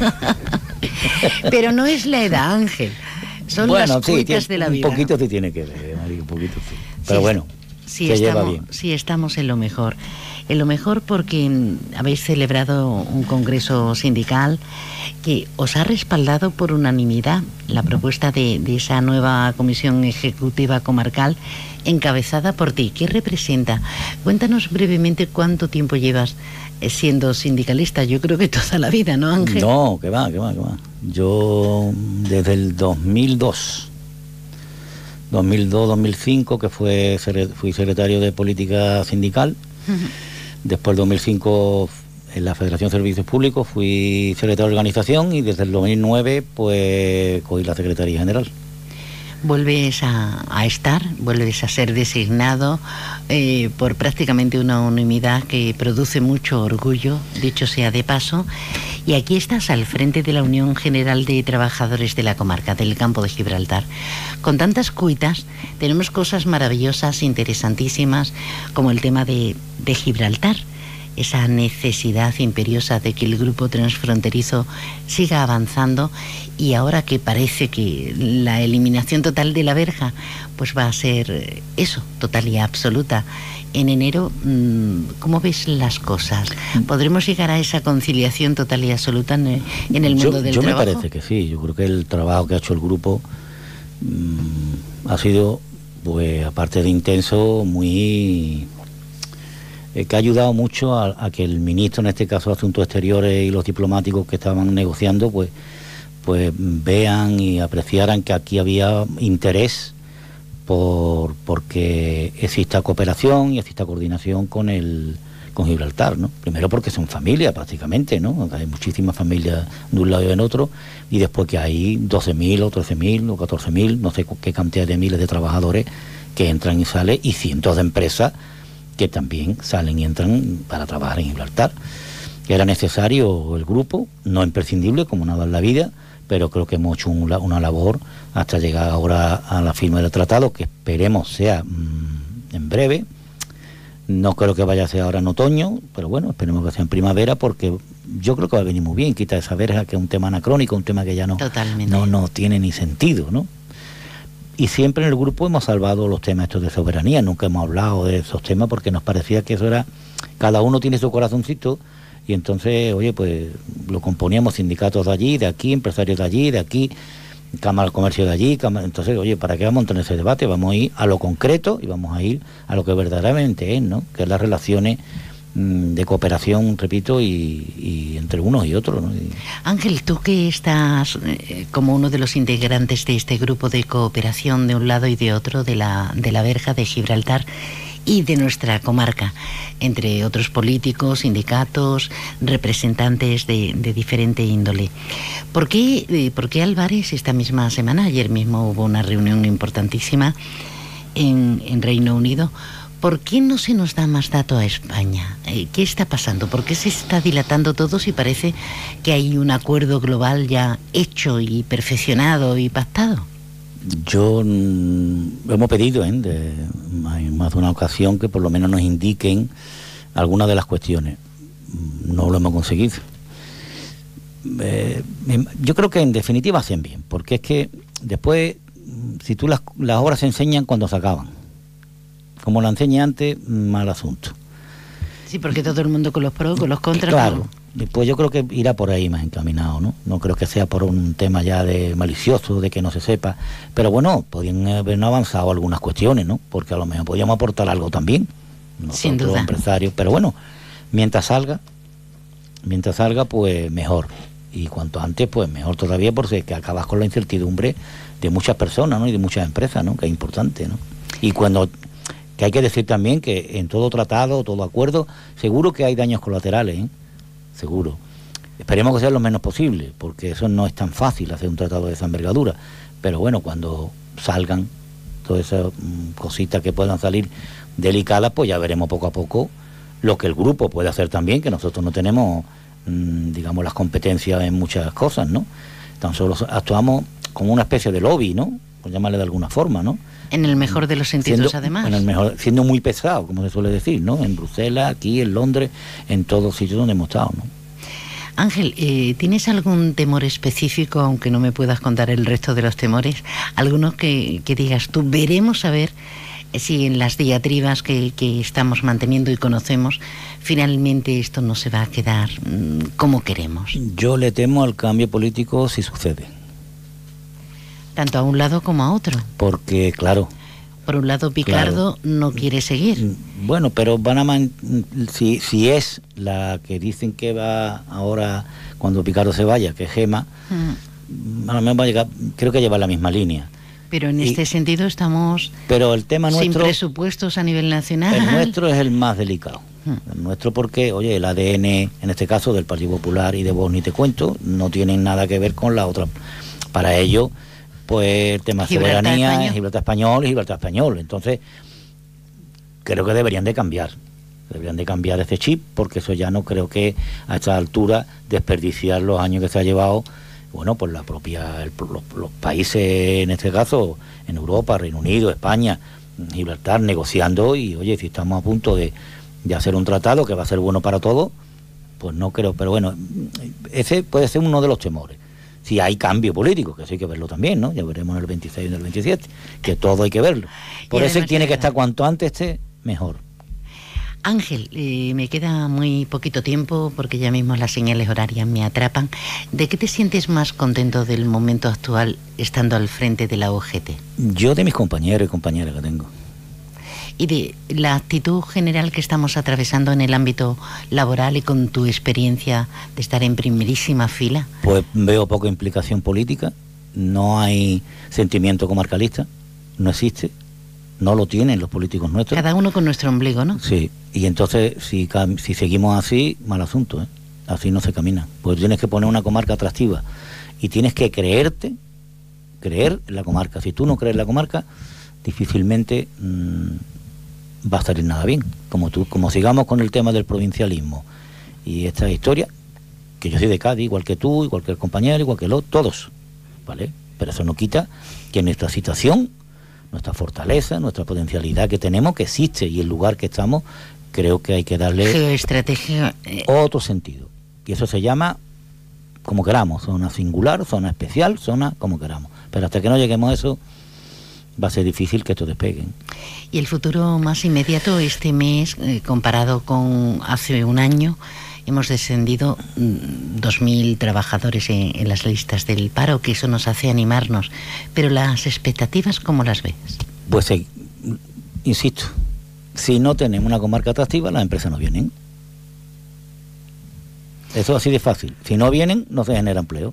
Pero no es la edad, Ángel. Son bueno, las sí, cuitas tiene, de la un vida. Un poquito te tiene que ver, María, un poquito sí. Pero sí, bueno, sí te estamos, lleva bien. Sí, estamos en lo mejor. En lo mejor porque habéis celebrado un congreso sindical que os ha respaldado por unanimidad la propuesta de, de esa nueva comisión ejecutiva comarcal encabezada por ti. ¿Qué representa? Cuéntanos brevemente cuánto tiempo llevas siendo sindicalista, yo creo que toda la vida, ¿no, Ángel? No, que va, que va, que va. Yo desde el dos mil dos, dos mil dos, dos mil cinco, que fue fui secretario de Política Sindical. Uh-huh. Después del dos mil cinco en la Federación de Servicios Públicos fui secretario de Organización y desde el dos mil nueve pues cogí la Secretaría General. Vuelves a, a estar, vuelves a ser designado eh, por prácticamente una unanimidad que produce mucho orgullo, dicho sea de paso, y aquí estás al frente de la Unión General de Trabajadores de la Comarca del Campo de Gibraltar. Con tantas cuitas tenemos cosas maravillosas, interesantísimas, como el tema de, de Gibraltar, esa necesidad imperiosa de que el grupo transfronterizo siga avanzando, y ahora que parece que la eliminación total de la verja pues va a ser eso, total y absoluta en enero, ¿cómo ves las cosas? ¿Podremos llegar a esa conciliación total y absoluta en el mundo yo, del yo trabajo? Yo me parece que sí, yo creo que el trabajo que ha hecho el grupo mmm, ha sido, pues aparte de intenso, muy... que ha ayudado mucho a, a que el ministro, en este caso de Asuntos Exteriores, y los diplomáticos que estaban negociando, pues, pues vean y apreciaran que aquí había interés por porque exista cooperación y exista coordinación con el con Gibraltar, ¿no? Primero porque son familias prácticamente, ¿no? Hay muchísimas familias de un lado y del otro, y después que hay doce mil o trece mil o catorce mil, no sé qué cantidad de miles de trabajadores que entran y salen, y cientos de empresas que también salen y entran para trabajar en Gibraltar. Era necesario el grupo, no imprescindible como nada en la vida, pero creo que hemos hecho un, una labor hasta llegar ahora a la firma del tratado, que esperemos sea mmm, en breve. No creo que vaya a ser ahora en otoño, pero bueno, esperemos que sea en primavera, porque yo creo que va a venir muy bien, quita esa verja, que es un tema anacrónico, un tema que ya no, no, no tiene ni sentido, ¿no? Y siempre en el grupo hemos salvado los temas estos de soberanía, nunca hemos hablado de esos temas porque nos parecía que eso era, cada uno tiene su corazoncito, y entonces, oye, pues lo componíamos sindicatos de allí, de aquí, empresarios de allí, de aquí, Cámara de Comercio de allí, cámara, entonces, oye, ¿para qué vamos a tener ese debate? Vamos a ir a lo concreto y vamos a ir a lo que verdaderamente es, ¿no? Que es las relaciones mmm, de cooperación, repito, y, y entre unos y otros, ¿no? Y... Ángel, tú que estás eh, como uno de los integrantes de este grupo de cooperación de un lado y de otro de la, de la verja de Gibraltar y de nuestra comarca, entre otros políticos, sindicatos, representantes de, de diferente índole. ¿Por qué, eh, ¿Por qué Álvarez esta misma semana, ayer mismo hubo una reunión importantísima en, en Reino Unido, ¿por qué no se nos da más dato a España? Eh, ¿Qué está pasando? ¿Por qué se está dilatando todo si parece que hay un acuerdo global ya hecho y perfeccionado y pactado? Yo mm, hemos pedido ¿eh? de, en más de una ocasión que por lo menos nos indiquen algunas de las cuestiones. No lo hemos conseguido. Eh, yo creo que en definitiva hacen bien, porque es que después, si tú las, las obras se enseñan cuando se acaban, como la enseñé antes, mal asunto. Sí, porque todo el mundo con los pros, con los contras. Claro, después yo creo que irá por ahí más encaminado, ¿no? No creo que sea por un tema ya de malicioso, de que no se sepa. Pero bueno, podrían haber avanzado algunas cuestiones, ¿no? Porque a lo mejor podríamos aportar algo también. Sin duda. Empresarios. Pero bueno, mientras salga, mientras salga, pues mejor. Y cuanto antes, pues mejor todavía, porque acabas con la incertidumbre de muchas personas, ¿no? Y de muchas empresas, ¿no? Que es importante, ¿no? Y cuando... que hay que decir también que en todo tratado, todo acuerdo, seguro que hay daños colaterales, ¿eh? Seguro. Esperemos que sea lo menos posible, porque eso no es tan fácil hacer un tratado de esa envergadura. Pero bueno, cuando salgan todas esas mm, cositas que puedan salir delicadas, pues ya veremos poco a poco lo que el grupo puede hacer también, que nosotros no tenemos, mmm, digamos, las competencias en muchas cosas, ¿no? Tan solo actuamos como una especie de lobby, ¿no? Por llamarle de alguna forma, ¿no? En el mejor de los sentidos, siendo, además. En el mejor, siendo muy pesado, como se suele decir, ¿no? En Bruselas, aquí, en Londres, en todos sitios donde hemos estado, ¿no? Ángel, eh, ¿tienes algún temor específico, aunque no me puedas contar el resto de los temores? Algunos que, que digas tú, veremos a ver si en las diatribas que, que estamos manteniendo y conocemos, finalmente esto no se va a quedar mmm, como queremos. Yo le temo al cambio político si sucede. Tanto a un lado como a otro. Porque, claro, Por un lado, Picardo claro. no quiere seguir. Bueno, pero van a man... si, si es la que dicen que va ahora cuando Picardo se vaya, que es Gema, mm. a lo mejor va a llegar, creo que lleva la misma línea. Pero en y, este sentido estamos pero el tema nuestro, sin presupuestos a nivel nacional. El nuestro es el más delicado. Mm. El nuestro porque, oye, el A D N, en este caso del Partido Popular y de Vox ni te cuento, no tienen nada que ver con la otra. Para ello, pues el tema de soberanía, español. Gibraltar español y Gibraltar español. Entonces, creo que deberían de cambiar. Deberían de cambiar ese chip, porque eso ya no creo que a esta altura desperdiciar los años que se ha llevado, bueno, pues la propia, el, los, los países, en este caso, en Europa, Reino Unido, España, Gibraltar, negociando, y oye, si estamos a punto de, de hacer un tratado que va a ser bueno para todos, pues no creo, pero bueno, ese puede ser uno de los temores. Si hay cambio político, que eso hay que verlo también, ¿no? Ya veremos en el veintiséis y en el veintisiete, que todo hay que verlo. Por eso tiene que estar cuanto antes esté, mejor. Ángel, eh, me queda muy poquito tiempo porque ya mismo las señales horarias me atrapan. ¿De qué te sientes más contento del momento actual estando al frente de la U G T? Yo de mis compañeros y compañeras que tengo. Y de la actitud general que estamos atravesando en el ámbito laboral y con tu experiencia de estar en primerísima fila. Pues veo poca implicación política, no hay sentimiento comarcalista, no existe, no lo tienen los políticos nuestros. Cada uno con nuestro ombligo, ¿no? Sí, y entonces si, si seguimos así, mal asunto, ¿eh? Así no se camina. Pues tienes que poner una comarca atractiva y tienes que creerte, creer en la comarca. Si tú no crees en la comarca, difícilmente mmm, va a salir nada bien. Como tú, como sigamos con el tema del provincialismo y esta historia, que yo soy de Cádiz, igual que tú, igual que el compañero, igual que los, todos, ¿vale? Pero eso no quita que nuestra situación, nuestra fortaleza, nuestra potencialidad que tenemos, que existe, y el lugar que estamos, creo que hay que darle geoestrategia, otro sentido. Y eso se llama como queramos, zona singular, zona especial, zona como queramos. Pero hasta que no lleguemos a eso, va a ser difícil que esto despegue. Y el futuro más inmediato, este mes, eh, comparado con hace un año, hemos descendido mmm, dos mil trabajadores en, en las listas del paro, que eso nos hace animarnos. Pero las expectativas, ¿cómo las ves? Pues eh, insisto, si no tenemos una comarca atractiva, las empresas no vienen. Eso es así de fácil. Si no vienen, no se genera empleo.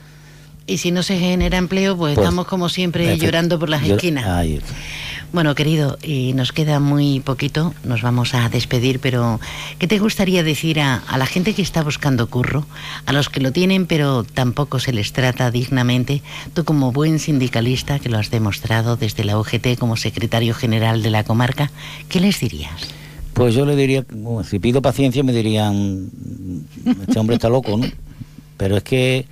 Y si no se genera empleo, pues, pues estamos como siempre efect- llorando por las yo, esquinas. Ahí. Bueno, querido, y nos queda muy poquito, nos vamos a despedir, pero ¿qué te gustaría decir a, a la gente que está buscando curro, a los que lo tienen pero tampoco se les trata dignamente? Tú, como buen sindicalista, que lo has demostrado desde la U G T como secretario general de la comarca, ¿qué les dirías? Pues yo le diría, bueno, si pido paciencia me dirían, este hombre está loco, ¿no? Pero es que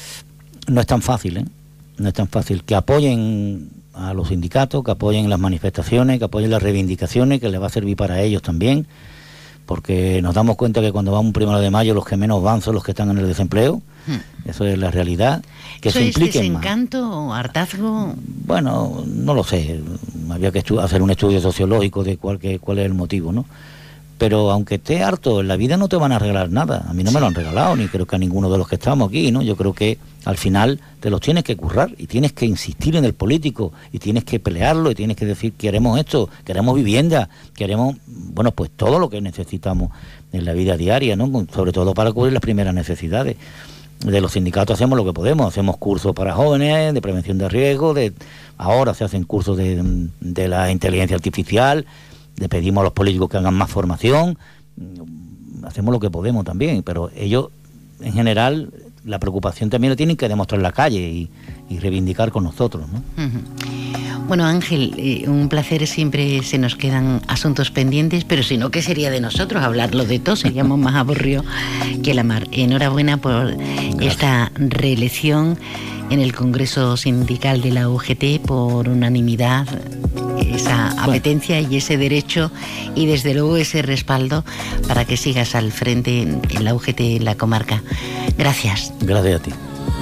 no es tan fácil, ¿eh? No es tan fácil. Que apoyen a los sindicatos, que apoyen las manifestaciones, que apoyen las reivindicaciones, que les va a servir para ellos también, porque nos damos cuenta que cuando va un primero de mayo los que menos van son los que están en el desempleo. Hmm. Eso es la realidad. Que ¿Eso se es impliquen desencanto más. O hartazgo? Bueno, no lo sé. Había que estu- hacer un estudio sociológico de cuál, que, cuál es el motivo, ¿no? Pero aunque esté harto, en la vida no te van a regalar nada. A mí no sí. me lo han regalado, ni creo que a ninguno de los que estamos aquí, ¿no? Yo creo que al final te los tienes que currar y tienes que insistir en el político y tienes que pelearlo y tienes que decir, queremos esto, queremos vivienda, queremos, bueno, pues todo lo que necesitamos en la vida diaria, ¿no? Sobre todo para cubrir las primeras necesidades. De los sindicatos hacemos lo que podemos, hacemos cursos para jóvenes, de prevención de riesgo, de ahora se hacen cursos de, de la inteligencia artificial. Le pedimos a los políticos que hagan más formación, hacemos lo que podemos también, pero ellos, en general, la preocupación también la tienen que demostrar en la calle y, y reivindicar con nosotros, ¿no? Uh-huh. Bueno, Ángel, eh, un placer, siempre se nos quedan asuntos pendientes, pero si no, ¿qué sería de nosotros? Hablarlo de todo, seríamos más aburridos que la mar. Enhorabuena por Gracias. Esta reelección en el Congreso Sindical de la U G T por unanimidad, esa apetencia y ese derecho y desde luego ese respaldo para que sigas al frente en, en la U G T, en la comarca. Gracias. Gracias a ti.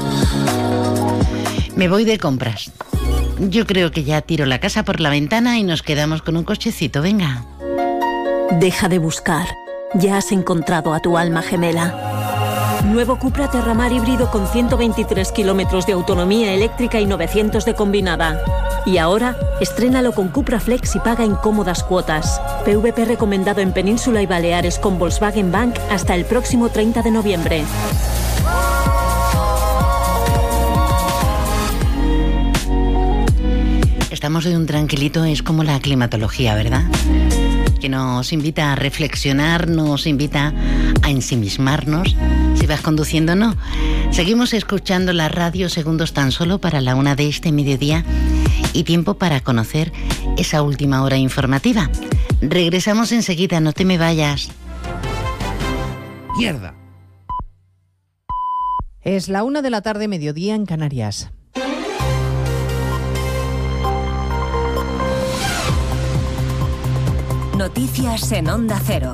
Me voy de compras. Yo creo que ya tiro la casa por la ventana y nos quedamos con un cochecito. Venga. Deja de buscar. Ya has encontrado a tu alma gemela. Nuevo Cupra Terramar híbrido con ciento veintitrés kilómetros de autonomía eléctrica y novecientos de combinada. Y ahora, estrénalo con Cupra Flex y paga en cómodas cuotas. P V P recomendado en Península y Baleares con Volkswagen Bank hasta el próximo treinta de noviembre. Estamos de un tranquilito, es como la climatología, ¿verdad? Que nos invita a reflexionar, nos invita a ensimismarnos. Si vas conduciendo, no. Seguimos escuchando la radio, segundos tan solo para la una de este mediodía y tiempo para conocer esa última hora informativa. Regresamos enseguida, no te me vayas. Mierda. Es la una de la tarde, mediodía en Canarias. Noticias en Onda Cero.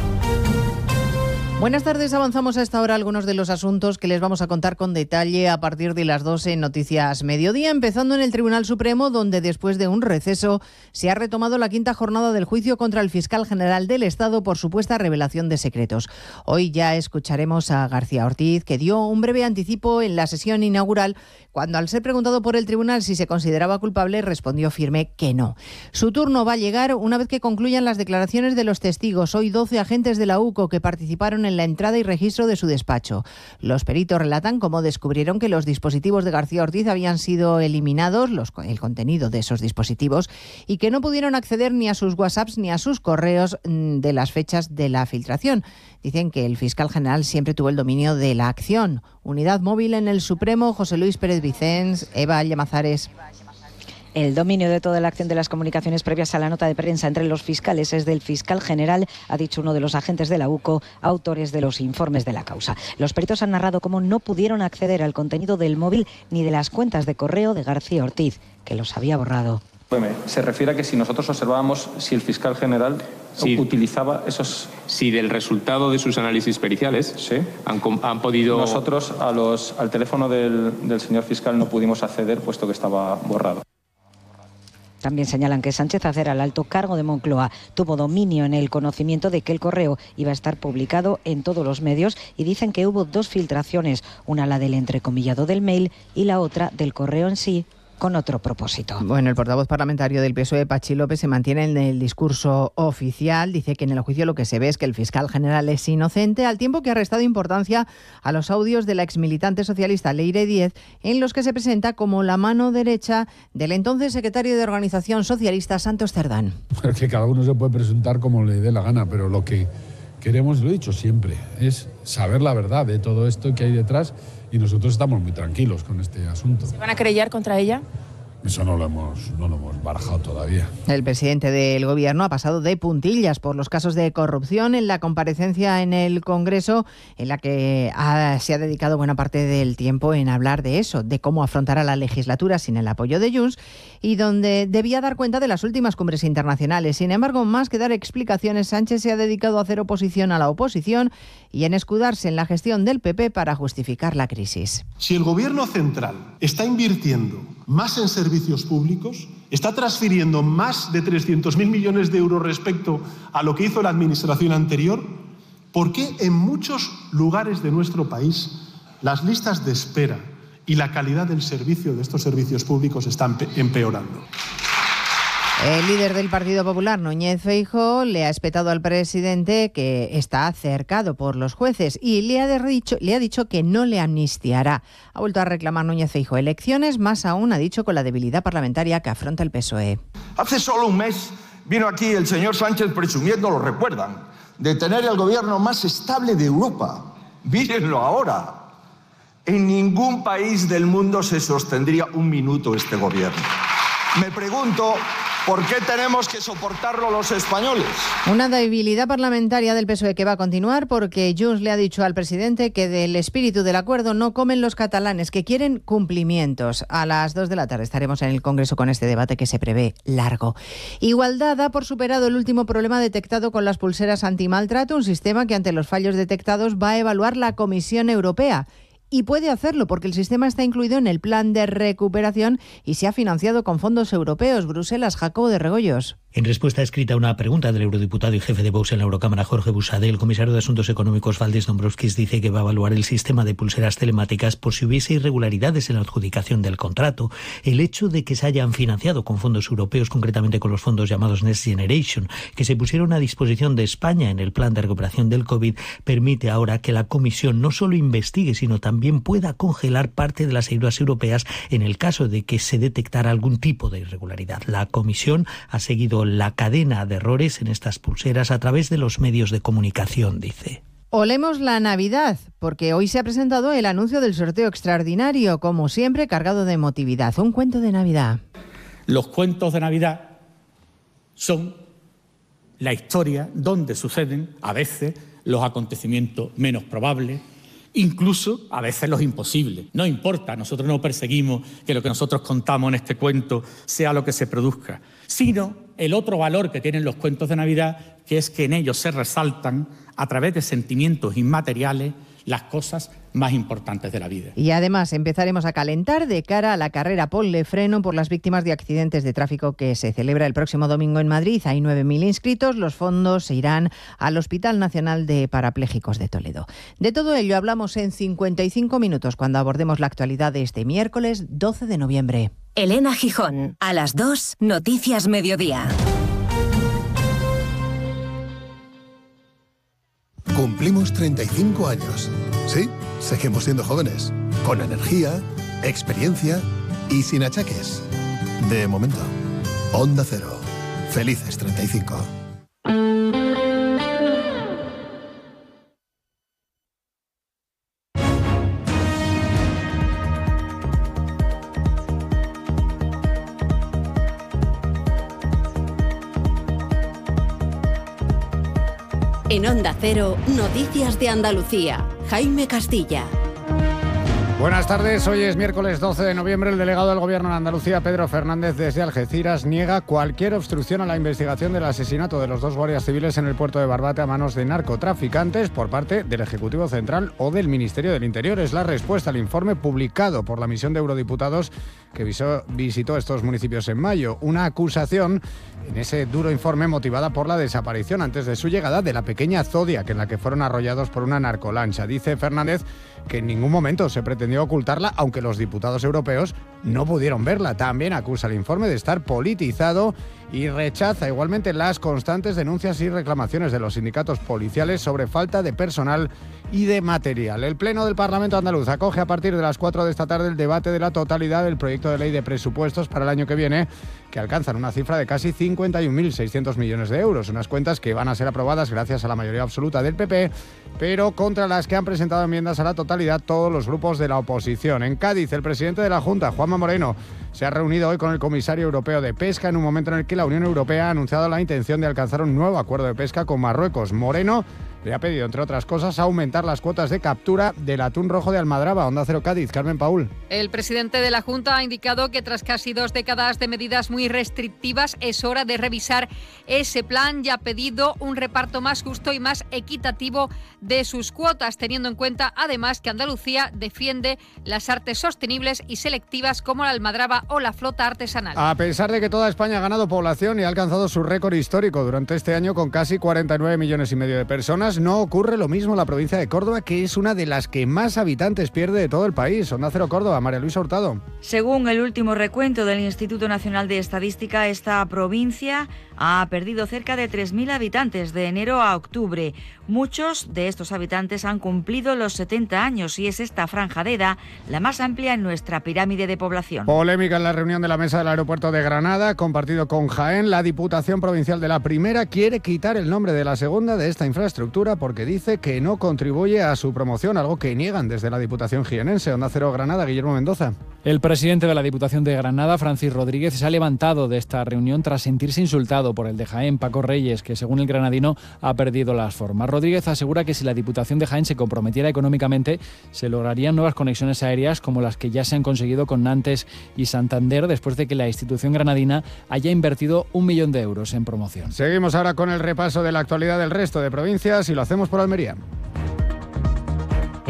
Buenas tardes, avanzamos a esta hora algunos de los asuntos que les vamos a contar con detalle a partir de las doce en Noticias Mediodía, empezando en el Tribunal Supremo, donde después de un receso se ha retomado la quinta jornada del juicio contra el fiscal general del Estado por supuesta revelación de secretos. Hoy ya escucharemos a García Ortiz, que dio un breve anticipo en la sesión inaugural, cuando al ser preguntado por el tribunal si se consideraba culpable, respondió firme que no. Su turno va a llegar una vez que concluyan las declaraciones de los testigos, hoy doce agentes de la U C O que participaron en en la entrada y registro de su despacho. Los peritos relatan cómo descubrieron que los dispositivos de García Ortiz habían sido eliminados, los, el contenido de esos dispositivos, y que no pudieron acceder ni a sus WhatsApps ni a sus correos de las fechas de la filtración. Dicen que el fiscal general siempre tuvo el dominio de la acción. Unidad móvil en el Supremo, José Luis Pérez Vicens, Eva Llamazares. El dominio de toda la acción de las comunicaciones previas a la nota de prensa entre los fiscales es del fiscal general, ha dicho uno de los agentes de la U C O, autores de los informes de la causa. Los peritos han narrado cómo no pudieron acceder al contenido del móvil ni de las cuentas de correo de García Ortiz, que los había borrado. Se refiere a que si nosotros observábamos si el fiscal general sí. utilizaba esos... Si del resultado de sus análisis periciales sí. han, han podido... Nosotros a los, al teléfono del, del señor fiscal no pudimos acceder puesto que estaba borrado. También señalan que Sánchez Acera, el alto cargo de Moncloa, tuvo dominio en el conocimiento de que el correo iba a estar publicado en todos los medios y dicen que hubo dos filtraciones, una la del entrecomillado del mail y la otra del correo en sí, con otro propósito. Bueno, el portavoz parlamentario del P S O E, Pachi López, se mantiene en el discurso oficial. Dice que en el juicio lo que se ve es que el fiscal general es inocente, al tiempo que ha restado importancia a los audios de la exmilitante socialista Leire Díez, en los que se presenta como la mano derecha del entonces secretario de Organización Socialista, Santos Cerdán. Es que cada uno se puede presentar como le dé la gana, pero lo que queremos, lo he dicho siempre, es saber la verdad de todo esto que hay detrás. Y nosotros estamos muy tranquilos con este asunto. ¿Se van a querellar contra ella? Eso no lo hemos, no lo hemos barajado todavía. El presidente del Gobierno ha pasado de puntillas por los casos de corrupción en la comparecencia en el Congreso, en la que ha, se ha dedicado buena parte del tiempo en hablar de eso, de cómo afrontar a la legislatura sin el apoyo de Junts, y donde debía dar cuenta de las últimas cumbres internacionales. Sin embargo, más que dar explicaciones, Sánchez se ha dedicado a hacer oposición a la oposición y en escudarse en la gestión del P P para justificar la crisis. Si el Gobierno central está invirtiendo más en servicios públicos, está transfiriendo más de trescientos mil millones de euros respecto a lo que hizo la administración anterior, ¿por qué en muchos lugares de nuestro país las listas de espera y la calidad del servicio de estos servicios públicos están empeorando? El líder del Partido Popular, Núñez Feijóo, le ha espetado al presidente que está cercado por los jueces y le ha, dicho, le ha dicho que no le amnistiará. Ha vuelto a reclamar Núñez Feijóo elecciones, más aún, ha dicho, con la debilidad parlamentaria que afronta el P S O E. Hace solo un mes vino aquí el señor Sánchez presumiendo, lo recuerdan, de tener el gobierno más estable de Europa. Mírenlo ahora. En ningún país del mundo se sostendría un minuto este gobierno. Me pregunto... ¿por qué tenemos que soportarlo los españoles? Una debilidad parlamentaria del P S O E que va a continuar porque Junts le ha dicho al presidente que del espíritu del acuerdo no comen los catalanes, que quieren cumplimientos. A las dos de la tarde estaremos en el Congreso con este debate que se prevé largo. Igualdad da por superado el último problema detectado con las pulseras antimaltrato, un sistema que ante los fallos detectados va a evaluar la Comisión Europea. Y puede hacerlo porque el sistema está incluido en el plan de recuperación y se ha financiado con fondos europeos. Bruselas, Jacobo de Regoyos. En respuesta escrita a una pregunta del eurodiputado y jefe de Vox en la Eurocámara, Jorge Buxade, el comisario de Asuntos Económicos, Valdis Dombrovskis, dice que va a evaluar el sistema de pulseras telemáticas por si hubiese irregularidades en la adjudicación del contrato. El hecho de que se hayan financiado con fondos europeos, concretamente con los fondos llamados Next Generation, que se pusieron a disposición de España en el plan de recuperación del COVID, permite ahora que la Comisión no solo investigue, sino también pueda congelar parte de las ayudas europeas en el caso de que se detectara algún tipo de irregularidad. La Comisión ha seguido la cadena de errores en estas pulseras a través de los medios de comunicación, dice. Olemos la Navidad, porque hoy se ha presentado el anuncio del sorteo extraordinario, como siempre cargado de emotividad. Un cuento de Navidad. Los cuentos de Navidad son la historia donde suceden a veces los acontecimientos menos probables, incluso a veces los imposibles. No importa, nosotros no perseguimos que lo que nosotros contamos en este cuento sea lo que se produzca, sino el otro valor que tienen los cuentos de Navidad, que es que en ellos se resaltan, a través de sentimientos inmateriales, las cosas más importantes de la vida. Y además empezaremos a calentar de cara a la carrera Ponle Freno por las víctimas de accidentes de tráfico que se celebra el próximo domingo en Madrid. Hay nueve mil inscritos, los fondos se irán al Hospital Nacional de Parapléjicos de Toledo. De todo ello hablamos en cincuenta y cinco minutos cuando abordemos la actualidad de este miércoles doce de noviembre. Elena Gijón, a las dos, Noticias Mediodía. Cumplimos treinta y cinco años. Sí, seguimos siendo jóvenes, con energía, experiencia y sin achaques. De momento, Onda Cero. Felices treinta y cinco. En Onda Cero, Noticias de Andalucía. Jaime Castilla. Buenas tardes, hoy es miércoles doce de noviembre. El delegado del Gobierno en Andalucía, Pedro Fernández, desde Algeciras, niega cualquier obstrucción a la investigación del asesinato de los dos guardias civiles en el puerto de Barbate a manos de narcotraficantes por parte del Ejecutivo Central o del Ministerio del Interior. Es la respuesta al informe publicado por la misión de eurodiputados que visó, visitó estos municipios en mayo. Una acusación en ese duro informe motivada por la desaparición antes de su llegada de la pequeña Zodiac, en la que fueron arrollados por una narcolancha. Dice Fernández que en ningún momento se pretendió ocultarla, aunque los diputados europeos no pudieron verla. También acusa el informe de estar politizado y rechaza igualmente las constantes denuncias y reclamaciones de los sindicatos policiales sobre falta de personal y de material. El Pleno del Parlamento andaluz acoge a partir de las cuatro de esta tarde el debate de la totalidad del proyecto de ley de presupuestos para el año que viene, que alcanzan una cifra de casi cincuenta y un mil seiscientos millones de euros. Unas cuentas que van a ser aprobadas gracias a la mayoría absoluta del P P, pero contra las que han presentado enmiendas a la totalidad todos los grupos de la oposición. En Cádiz, el presidente de la Junta, Juanma Moreno, se ha reunido hoy con el comisario europeo de Pesca en un momento en el que la Unión Europea ha anunciado la intención de alcanzar un nuevo acuerdo de pesca con Marruecos. Moreno le ha pedido, entre otras cosas, aumentar las cuotas de captura del atún rojo de Almadraba. Onda Cero Cádiz, Carmen Paúl. El presidente de la Junta ha indicado que tras casi dos décadas de medidas muy restrictivas es hora de revisar ese plan y ha pedido un reparto más justo y más equitativo de sus cuotas, teniendo en cuenta además que Andalucía defiende las artes sostenibles y selectivas como la almadraba o la flota artesanal. A pesar de que toda España ha ganado población y ha alcanzado su récord histórico durante este año con casi cuarenta y nueve millones y medio de personas, no ocurre lo mismo en la provincia de Córdoba, que es una de las que más habitantes pierde de todo el país. Onda Cero Córdoba, María Luisa Hurtado. Según el último recuento del Instituto Nacional de Estadística, esta provincia ha perdido cerca de tres mil habitantes de enero a octubre. Muchos de estos habitantes han cumplido los setenta años y es esta franja de edad la más amplia en nuestra pirámide de población. Polémica en la reunión de la mesa del aeropuerto de Granada, compartido con Jaén. La Diputación Provincial de la primera quiere quitar el nombre de la segunda de esta infraestructura porque dice que no contribuye a su promoción, algo que niegan desde la Diputación jienense. Onda Cero Granada, Guillermo Mendoza. El presidente de la Diputación de Granada, Francis Rodríguez, se ha levantado de esta reunión tras sentirse insultado por el de Jaén, Paco Reyes, que según el granadino ha perdido las formas. Rodríguez asegura que si la Diputación de Jaén se comprometiera económicamente, se lograrían nuevas conexiones aéreas como las que ya se han conseguido con Nantes y Santander, después de que la institución granadina haya invertido un millón de euros en promoción. Seguimos ahora con el repaso de la actualidad del resto de provincias y lo hacemos por Almería.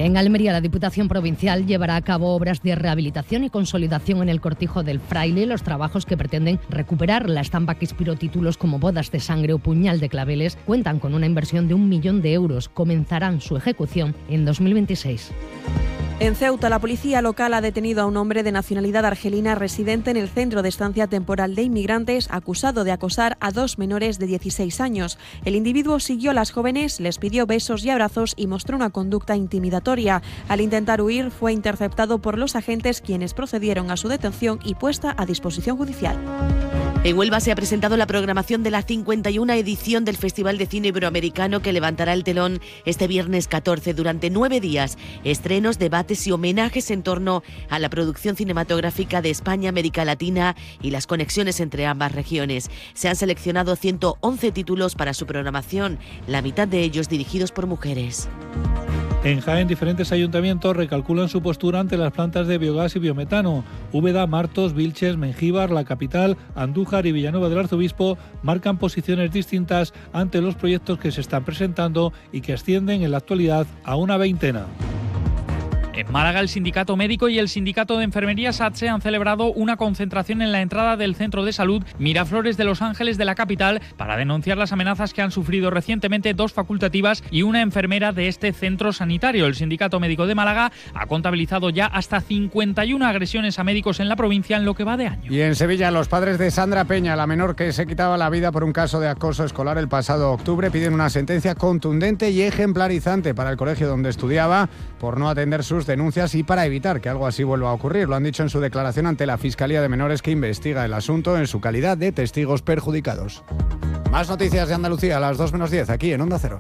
En Almería, la Diputación Provincial llevará a cabo obras de rehabilitación y consolidación en el Cortijo del Fraile, los trabajos que pretenden recuperar la estampa que inspiró títulos como Bodas de Sangre o Puñal de Claveles cuentan con una inversión de un millón de euros. Comenzarán su ejecución en dos mil veintiséis. En Ceuta, la policía local ha detenido a un hombre de nacionalidad argelina residente en el centro de estancia temporal de inmigrantes, acusado de acosar a dos menores de dieciséis años. El individuo siguió a las jóvenes, les pidió besos y abrazos y mostró una conducta intimidatoria. Al intentar huir, fue interceptado por los agentes, quienes procedieron a su detención y puesta a disposición judicial. En Huelva se ha presentado la programación de la cincuenta y una edición del Festival de Cine Iberoamericano, que levantará el telón este viernes catorce durante nueve días. Estrenos, debates y homenajes en torno a la producción cinematográfica de España, América Latina y las conexiones entre ambas regiones. Se han seleccionado ciento once títulos para su programación, la mitad de ellos dirigidos por mujeres. En Jaén, diferentes ayuntamientos recalculan su postura ante las plantas de biogás y biometano. Úbeda, Martos, Vilches, Mengíbar, la capital, Andújar y Villanueva del Arzobispo marcan posiciones distintas ante los proyectos que se están presentando y que ascienden en la actualidad a una veintena. En Málaga, el Sindicato Médico y el Sindicato de Enfermería SATSE han celebrado una concentración en la entrada del Centro de Salud Miraflores de Los Ángeles de la capital para denunciar las amenazas que han sufrido recientemente dos facultativas y una enfermera de este centro sanitario. El Sindicato Médico de Málaga ha contabilizado ya hasta cincuenta y una agresiones a médicos en la provincia en lo que va de año. Y en Sevilla, los padres de Sandra Peña, la menor que se quitaba la vida por un caso de acoso escolar el pasado octubre, piden una sentencia contundente y ejemplarizante para el colegio donde estudiaba por no atender sus denuncias y para evitar que algo así vuelva a ocurrir. Lo han dicho en su declaración ante la Fiscalía de Menores, que investiga el asunto en su calidad de testigos perjudicados. Más noticias de Andalucía a las dos menos diez, aquí en Onda Cero.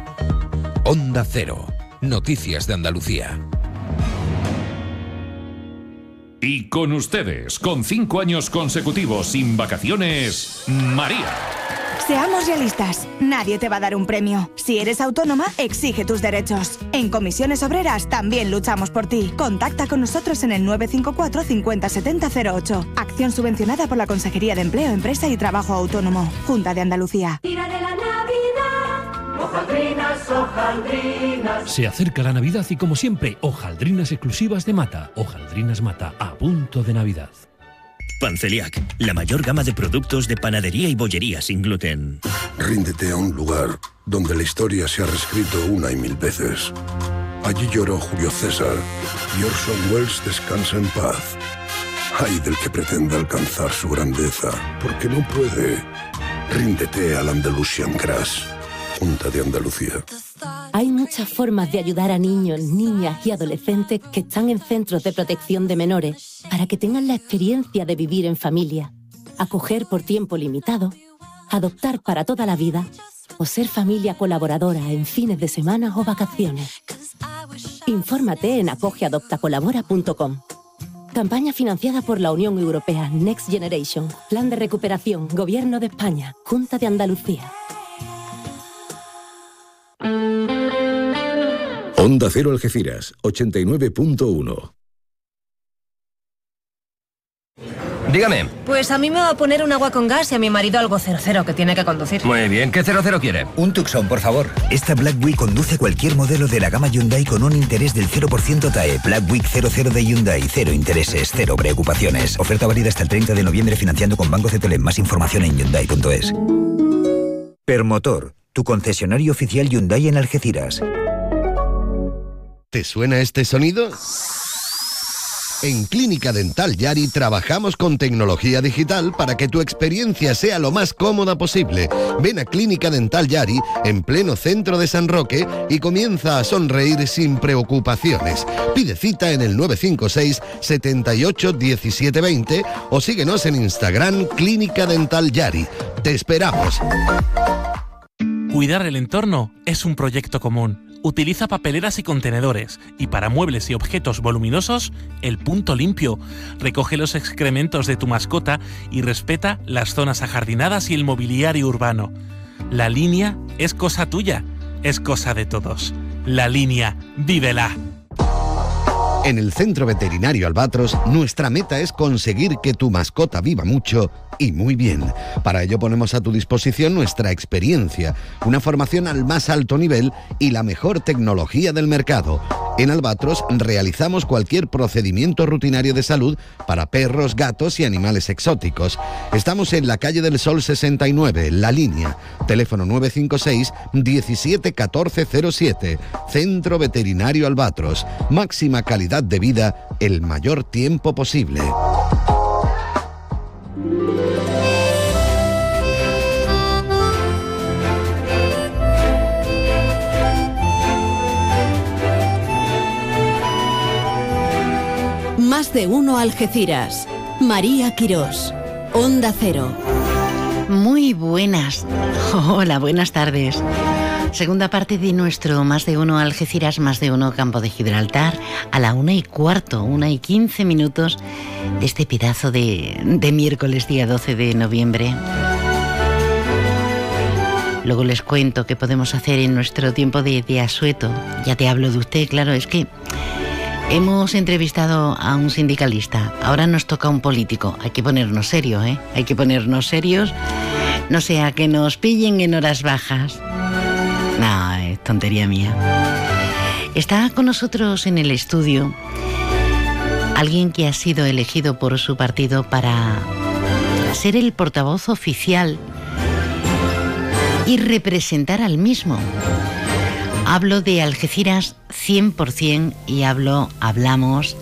Onda Cero. Noticias de Andalucía. Y con ustedes, con cinco años consecutivos sin vacaciones, María. Seamos realistas, nadie te va a dar un premio. Si eres autónoma, exige tus derechos. En Comisiones Obreras también luchamos por ti. Contacta con nosotros en el nueve cinco cuatro cincuenta setenta cero ocho. Acción subvencionada por la Consejería de Empleo, Empresa y Trabajo Autónomo. Junta de Andalucía. Hojaldrinas, hojaldrinas. Se acerca la Navidad y, como siempre, hojaldrinas exclusivas de Mata. Hojaldrinas Mata, a punto de Navidad. Panceliac, la mayor gama de productos de panadería y bollería sin gluten. Ríndete a un lugar donde la historia se ha reescrito una y mil veces. Allí lloró Julio César y Orson Welles descansa en paz. Ay del que pretenda alcanzar su grandeza, porque no puede. Ríndete al Andalusian Crash. Junta de Andalucía. Hay muchas formas de ayudar a niños, niñas y adolescentes que están en centros de protección de menores para que tengan la experiencia de vivir en familia, acoger por tiempo limitado, adoptar para toda la vida o ser familia colaboradora en fines de semana o vacaciones. Infórmate en acoge adopta colabora punto com. Campaña financiada por la Unión Europea Next Generation, Plan de Recuperación, Gobierno de España, Junta de Andalucía. Onda Cero Algeciras, ochenta y nueve punto uno. Dígame. Pues a mí me va a poner un agua con gas y a mi marido algo cero cero que tiene que conducir. Muy bien, ¿qué cero cero quiere? Un Tucson, por favor. Esta Black Week conduce cualquier modelo de la gama Hyundai con un interés del cero por ciento T A E. Black Week cero cero de Hyundai, cero intereses, cero preocupaciones. Oferta válida hasta el treinta de noviembre financiando con Banco C T L. Más información en hyundai punto es. Permotor, tu concesionario oficial Hyundai en Algeciras. ¿Te suena este sonido? En Clínica Dental Yari trabajamos con tecnología digital para que tu experiencia sea lo más cómoda posible. Ven a Clínica Dental Yari, en pleno centro de San Roque, y comienza a sonreír sin preocupaciones. Pide cita en el nueve cinco seis, setenta y ocho, diecisiete veinte o síguenos en Instagram Clínica Dental Yari. ¡Te esperamos! Cuidar el entorno es un proyecto común. Utiliza papeleras y contenedores, y para muebles y objetos voluminosos, El Punto Limpio. Recoge los excrementos de tu mascota y respeta las zonas ajardinadas y el mobiliario urbano. La línea es cosa tuya, es cosa de todos. La línea, vívela. En el Centro Veterinario Albatros, nuestra meta es conseguir que tu mascota viva mucho y muy bien. Para ello ponemos a tu disposición nuestra experiencia, una formación al más alto nivel y la mejor tecnología del mercado. En Albatros realizamos cualquier procedimiento rutinario de salud para perros, gatos y animales exóticos. Estamos en la calle del Sol sesenta y nueve, La Línea. Teléfono nueve cinco seis, diecisiete, catorce cero siete. Centro Veterinario Albatros. Máxima calidad de vida el mayor tiempo posible. Más de uno Algeciras. María Quirós. Onda Cero. Muy buenas. Hola, buenas tardes. Segunda parte de nuestro Más de uno Algeciras, Más de uno Campo de Gibraltar, a la una y cuarto, una y quince minutos de este pedazo de, de miércoles, día doce de noviembre. Luego les cuento qué podemos hacer en nuestro tiempo de, de asueto. Ya te hablo de usted, claro, es que hemos entrevistado a un sindicalista, ahora nos toca un político. Hay que ponernos serios, ¿eh? Hay que ponernos serios, no sea que nos pillen en horas bajas. No, es tontería mía. Está con nosotros en el estudio alguien que ha sido elegido por su partido para ser el portavoz oficial y representar al mismo. Hablo de Algeciras cien por ciento y hablo, hablamos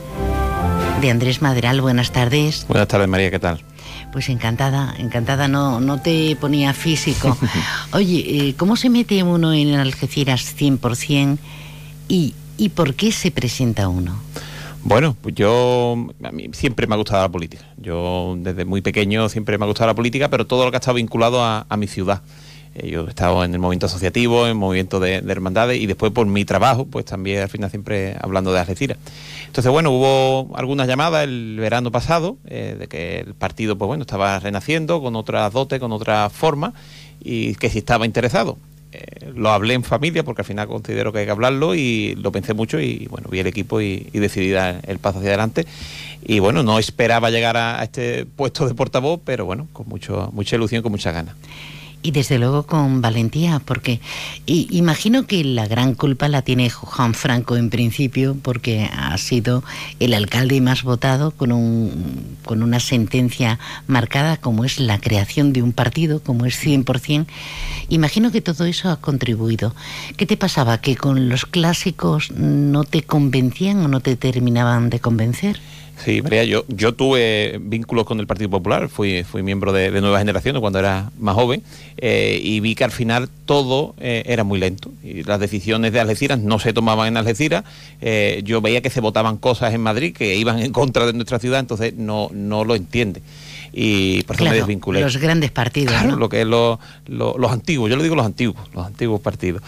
de Andrés Maderal. Buenas tardes. Buenas tardes, María, ¿qué tal? Pues encantada, encantada, no, no te ponía físico. Oye, eh, ¿cómo se mete uno en Algeciras cien por ciento y, y por qué se presenta uno? Bueno, pues yo, a mí siempre me ha gustado la política. Yo desde muy pequeño siempre me ha gustado la política, pero todo lo que ha estado vinculado a, a mi ciudad. Yo he estado en el movimiento asociativo, en el movimiento de, de hermandades y después por mi trabajo, pues también al final siempre hablando de Algeciras. Entonces, bueno, hubo algunas llamadas el verano pasado eh, de que el partido, pues bueno, estaba renaciendo con otras dotes, con otra forma y que si estaba interesado. Eh, lo hablé en familia porque al final considero que hay que hablarlo y lo pensé mucho y bueno, vi el equipo y, y decidí dar el paso hacia adelante. Y bueno, no esperaba llegar a, a este puesto de portavoz, pero bueno, con mucho, mucha ilusión, con muchas ganas. Y desde luego con valentía, porque y, imagino que la gran culpa la tiene Juan Franco en principio, porque ha sido el alcalde más votado con, un, con una sentencia marcada como es la creación de un partido, como es cien por ciento. Imagino que todo eso ha contribuido. ¿Qué te pasaba? ¿Que con los clásicos no te convencían o no te terminaban de convencer? Sí, María, yo, yo tuve vínculos con el Partido Popular, fui, fui miembro de, de Nueva Generación cuando era más joven eh, y vi que al final todo eh, era muy lento y las decisiones de Algeciras no se tomaban en Algeciras. Eh, yo veía que se votaban cosas en Madrid que iban en contra de nuestra ciudad, entonces no, no lo entiende. Y por eso claro, me desvinculé. Los grandes partidos, claro, ¿no? Lo que es lo, lo, los antiguos, yo le digo los antiguos, los antiguos partidos.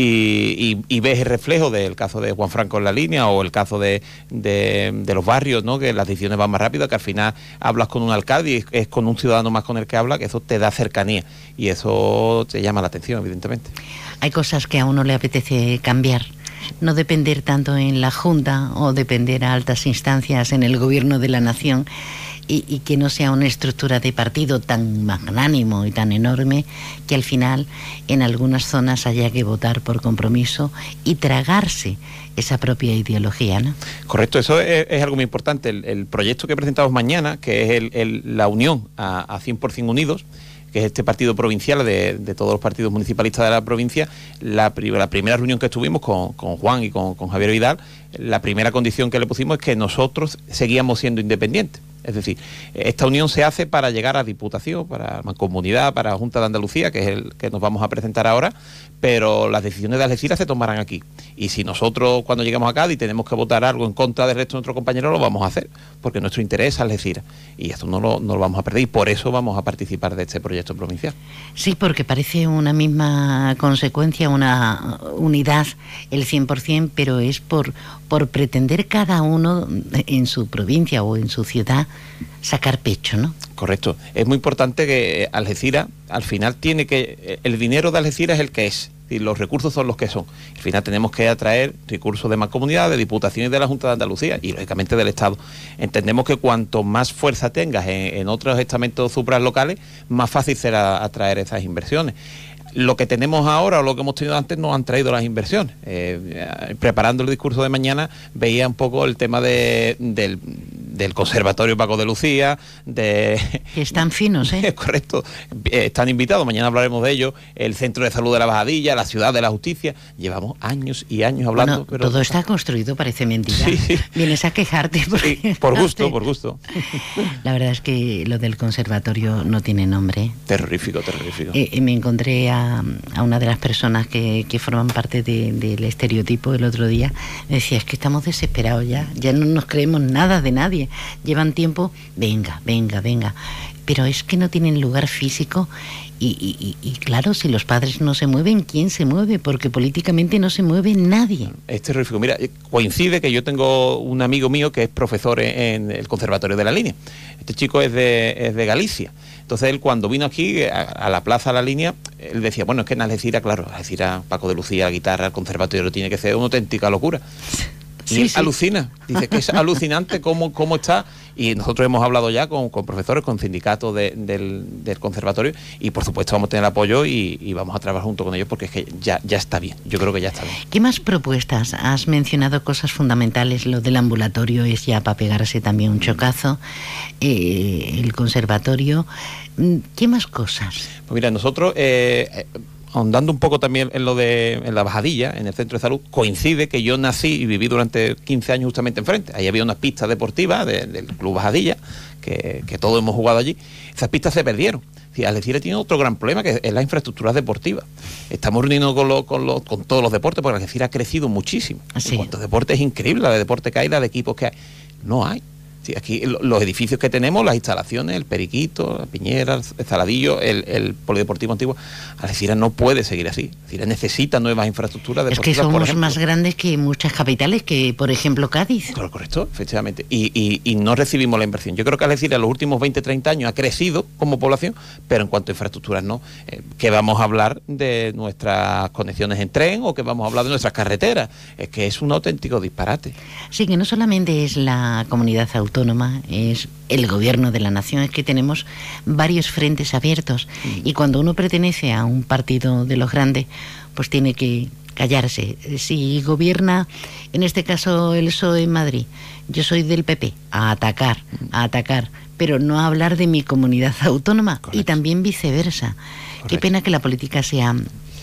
Y, y, y ves el reflejo del caso de Juan Franco en La Línea o el caso de, de, de los barrios, ¿no? Que las decisiones van más rápido, que al final hablas con un alcalde y es, es con un ciudadano más con el que habla, que eso te da cercanía y eso te llama la atención, evidentemente. Hay cosas que a uno le apetece cambiar. No depender tanto en la Junta o depender a altas instancias en el gobierno de la nación y, y que no sea una estructura de partido tan magnánimo y tan enorme que al final en algunas zonas haya que votar por compromiso y tragarse esa propia ideología, ¿no? Correcto, eso es, es algo muy importante. El, el proyecto que presentamos mañana, que es el, el, la unión a, a cien por ciento unidos, que es este partido provincial de, de todos los partidos municipalistas de la provincia, la, la primera reunión que estuvimos con, con Juan y con, con Javier Vidal, la primera condición que le pusimos es que nosotros seguíamos siendo independientes. Es decir, esta unión se hace para llegar a Diputación, para Mancomunidad, para Junta de Andalucía, que es el que nos vamos a presentar ahora, pero las decisiones de Algeciras se tomarán aquí. Y si nosotros cuando llegamos a Cádiz tenemos que votar algo en contra del resto de nuestros compañeros, lo vamos a hacer, porque nuestro interés es Algeciras. Y esto no lo, no lo vamos a perder y por eso vamos a participar de este proyecto provincial. Sí, porque parece una misma consecuencia, una unidad, el cien por ciento, pero es por, por pretender cada uno en su provincia o en su ciudad sacar pecho, ¿no? Correcto. Es muy importante que Algeciras, al final, tiene que... El dinero de Algeciras es el que es. Y los recursos son los que son. Al final tenemos que atraer recursos de mancomunidad, de diputaciones de la Junta de Andalucía y lógicamente del Estado. Entendemos que cuanto más fuerza tengas en, en otros estamentos supralocales, más fácil será atraer esas inversiones. Lo que tenemos ahora o lo que hemos tenido antes no han traído las inversiones. Eh, preparando el discurso de mañana veía un poco el tema de, del, del Conservatorio Paco de Lucía, de... Están finos, ¿eh? Es correcto. Están invitados, mañana hablaremos de ello. El Centro de Salud de la Bajadilla, la Ciudad de la Justicia. Llevamos años y años hablando. Bueno, pero... todo está construido, parece mentira. Sí, sí. Vienes a quejarte. Porque... Sí, por gusto, por gusto. La verdad es que lo del conservatorio no tiene nombre. Terrorífico, terrorífico. Eh, me encontré a a una de las personas que, que forman parte de, del estereotipo el otro día. Me decía, es que estamos desesperados ya, ya no nos creemos nada de nadie, llevan tiempo, venga, venga, venga, pero es que no tienen lugar físico y, y, y claro, si los padres no se mueven, ¿quién se mueve? Porque políticamente no se mueve nadie. Es terrorífico. Mira, coincide que yo tengo un amigo mío que es profesor en, en el Conservatorio de la Línea. Este chico es de, es de Galicia. Entonces él cuando vino aquí a, a la Plaza La Línea, él decía, bueno, es que en Algeciras, claro, Algeciras, Paco de Lucía, la guitarra, el conservatorio tiene que ser una auténtica locura. Y sí, él sí. alucina, dice que es alucinante cómo, cómo está, y nosotros hemos hablado ya con, con profesores, con sindicatos de, del, del conservatorio, y por supuesto vamos a tener apoyo y, y vamos a trabajar junto con ellos porque es que ya, ya está bien, yo creo que ya está bien. ¿Qué más propuestas? Has mencionado cosas fundamentales, lo del ambulatorio es ya para pegarse también un chocazo, eh, el conservatorio, ¿qué más cosas? Pues mira, nosotros... Eh, ahondando un poco también en lo de en la Bajadilla, en el centro de salud, coincide que yo nací y viví durante quince años justamente enfrente. Ahí había unas pistas deportivas de, del Club Bajadilla, que, que todos hemos jugado allí. Esas pistas se perdieron. Sí, Algeciras tiene otro gran problema, que es la infraestructura deportiva. Estamos reunidos con, lo, con, lo, con todos los deportes, porque Algeciras ha crecido muchísimo. Sí. En cuanto a deportes es increíble, la de deporte que hay, la de equipos que hay. No hay. Sí, aquí los edificios que tenemos, las instalaciones, el Periquito, la Piñera, el Zaladillo, el, el Polideportivo Antiguo, Algeciras no puede seguir así. Algeciras necesita nuevas infraestructuras deportivas. Es que somos más grandes que muchas capitales, que por ejemplo Cádiz. Claro, correcto, efectivamente. Y, y, y no recibimos la inversión. Yo creo que Algeciras en los últimos veinte, treinta años ha crecido como población, pero en cuanto a infraestructuras no. Eh, ¿Qué vamos a hablar de nuestras conexiones en tren o qué vamos a hablar de nuestras carreteras? Es que es un auténtico disparate. Sí, que no solamente es la comunidad autónoma, autónoma, es el gobierno de la nación, es que tenemos varios frentes abiertos mm. y cuando uno pertenece a un partido de los grandes, pues tiene que callarse. Si gobierna, en este caso el P S O E en Madrid, yo soy del P P, a atacar, a atacar, pero no a hablar de mi comunidad autónoma. Correcto. Y también viceversa. Correcto. Qué pena que la política sea...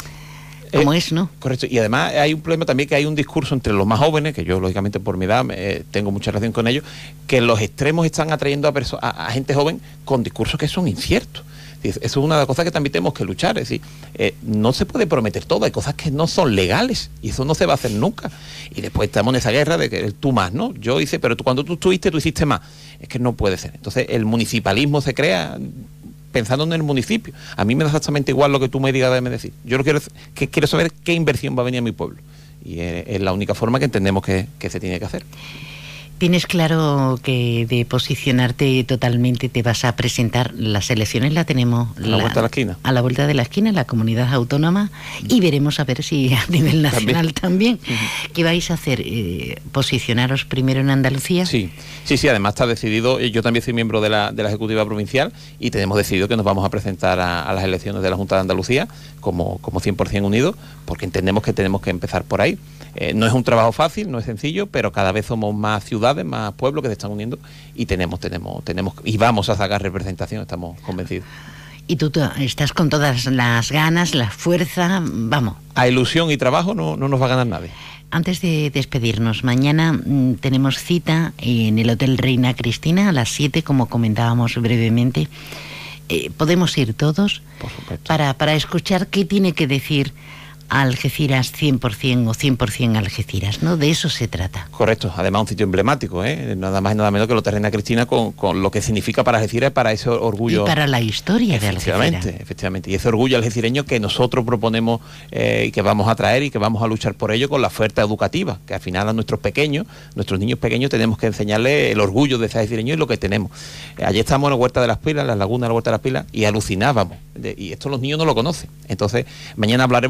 como eh, es, ¿no? Correcto, y además hay un problema también, que hay un discurso entre los más jóvenes, que yo lógicamente por mi edad eh, tengo mucha relación con ellos, que los extremos están atrayendo a, perso- a, a gente joven con discursos que son inciertos. Eso es una de las cosas que también tenemos que luchar, es decir, eh, no se puede prometer todo, hay cosas que no son legales y eso no se va a hacer nunca. Y después estamos en esa guerra de que tú más, ¿no? Yo hice, pero tú, cuando tú estuviste, tú hiciste más. Es que no puede ser. Entonces el municipalismo se crea pensando en el municipio. A mí me da exactamente igual lo que tú me digas de me decir. Yo lo quiero, que quiero saber qué inversión va a venir a mi pueblo. Y es, es la única forma que entendemos que, que se tiene que hacer. ¿Tienes claro que de posicionarte totalmente te vas a presentar? Las elecciones la tenemos... A la, la vuelta de la esquina. A la vuelta de la esquina, la comunidad autónoma, y veremos a ver si a nivel nacional también. también. Uh-huh. ¿Qué vais a hacer? Eh, ¿Posicionaros primero en Andalucía? Sí, sí, sí, además está decidido, yo también soy miembro de la, de la Ejecutiva Provincial y tenemos decidido que nos vamos a presentar a, a las elecciones de la Junta de Andalucía como, como cien por ciento unidos, porque entendemos que tenemos que empezar por ahí. Eh, no es un trabajo fácil, no es sencillo, pero cada vez somos más ciudades, más pueblos que se están uniendo y tenemos, tenemos, tenemos y vamos a sacar representación, estamos convencidos. Y tú, tú estás con todas las ganas, la fuerza, vamos. A ilusión y trabajo no, no nos va a ganar nadie. Antes de despedirnos, mañana mmm, tenemos cita en el Hotel Reina Cristina a las siete, como comentábamos brevemente. Eh, ¿Podemos ir todos? Por supuesto. Para, para escuchar qué tiene que decir Algeciras cien por ciento o cien por ciento Algeciras, ¿no? De eso se trata. Correcto, además un sitio emblemático, ¿eh? Nada más y nada menos que el Hotel Reina Cristina con, con lo que significa para Algeciras, para ese orgullo. Y para la historia de Algeciras. Efectivamente, efectivamente. Y ese orgullo algecireño que nosotros proponemos eh, y que vamos a traer y que vamos a luchar por ello con la oferta educativa, que al final a nuestros pequeños, nuestros niños pequeños tenemos que enseñarles el orgullo de ese algecireño y lo que tenemos. Eh, allí estamos en la Huerta de las Pilas, en las lagunas de la Huerta de las Pilas, y alucinábamos. De, y esto los niños no lo conocen. Entonces, mañana hablaremos mucho de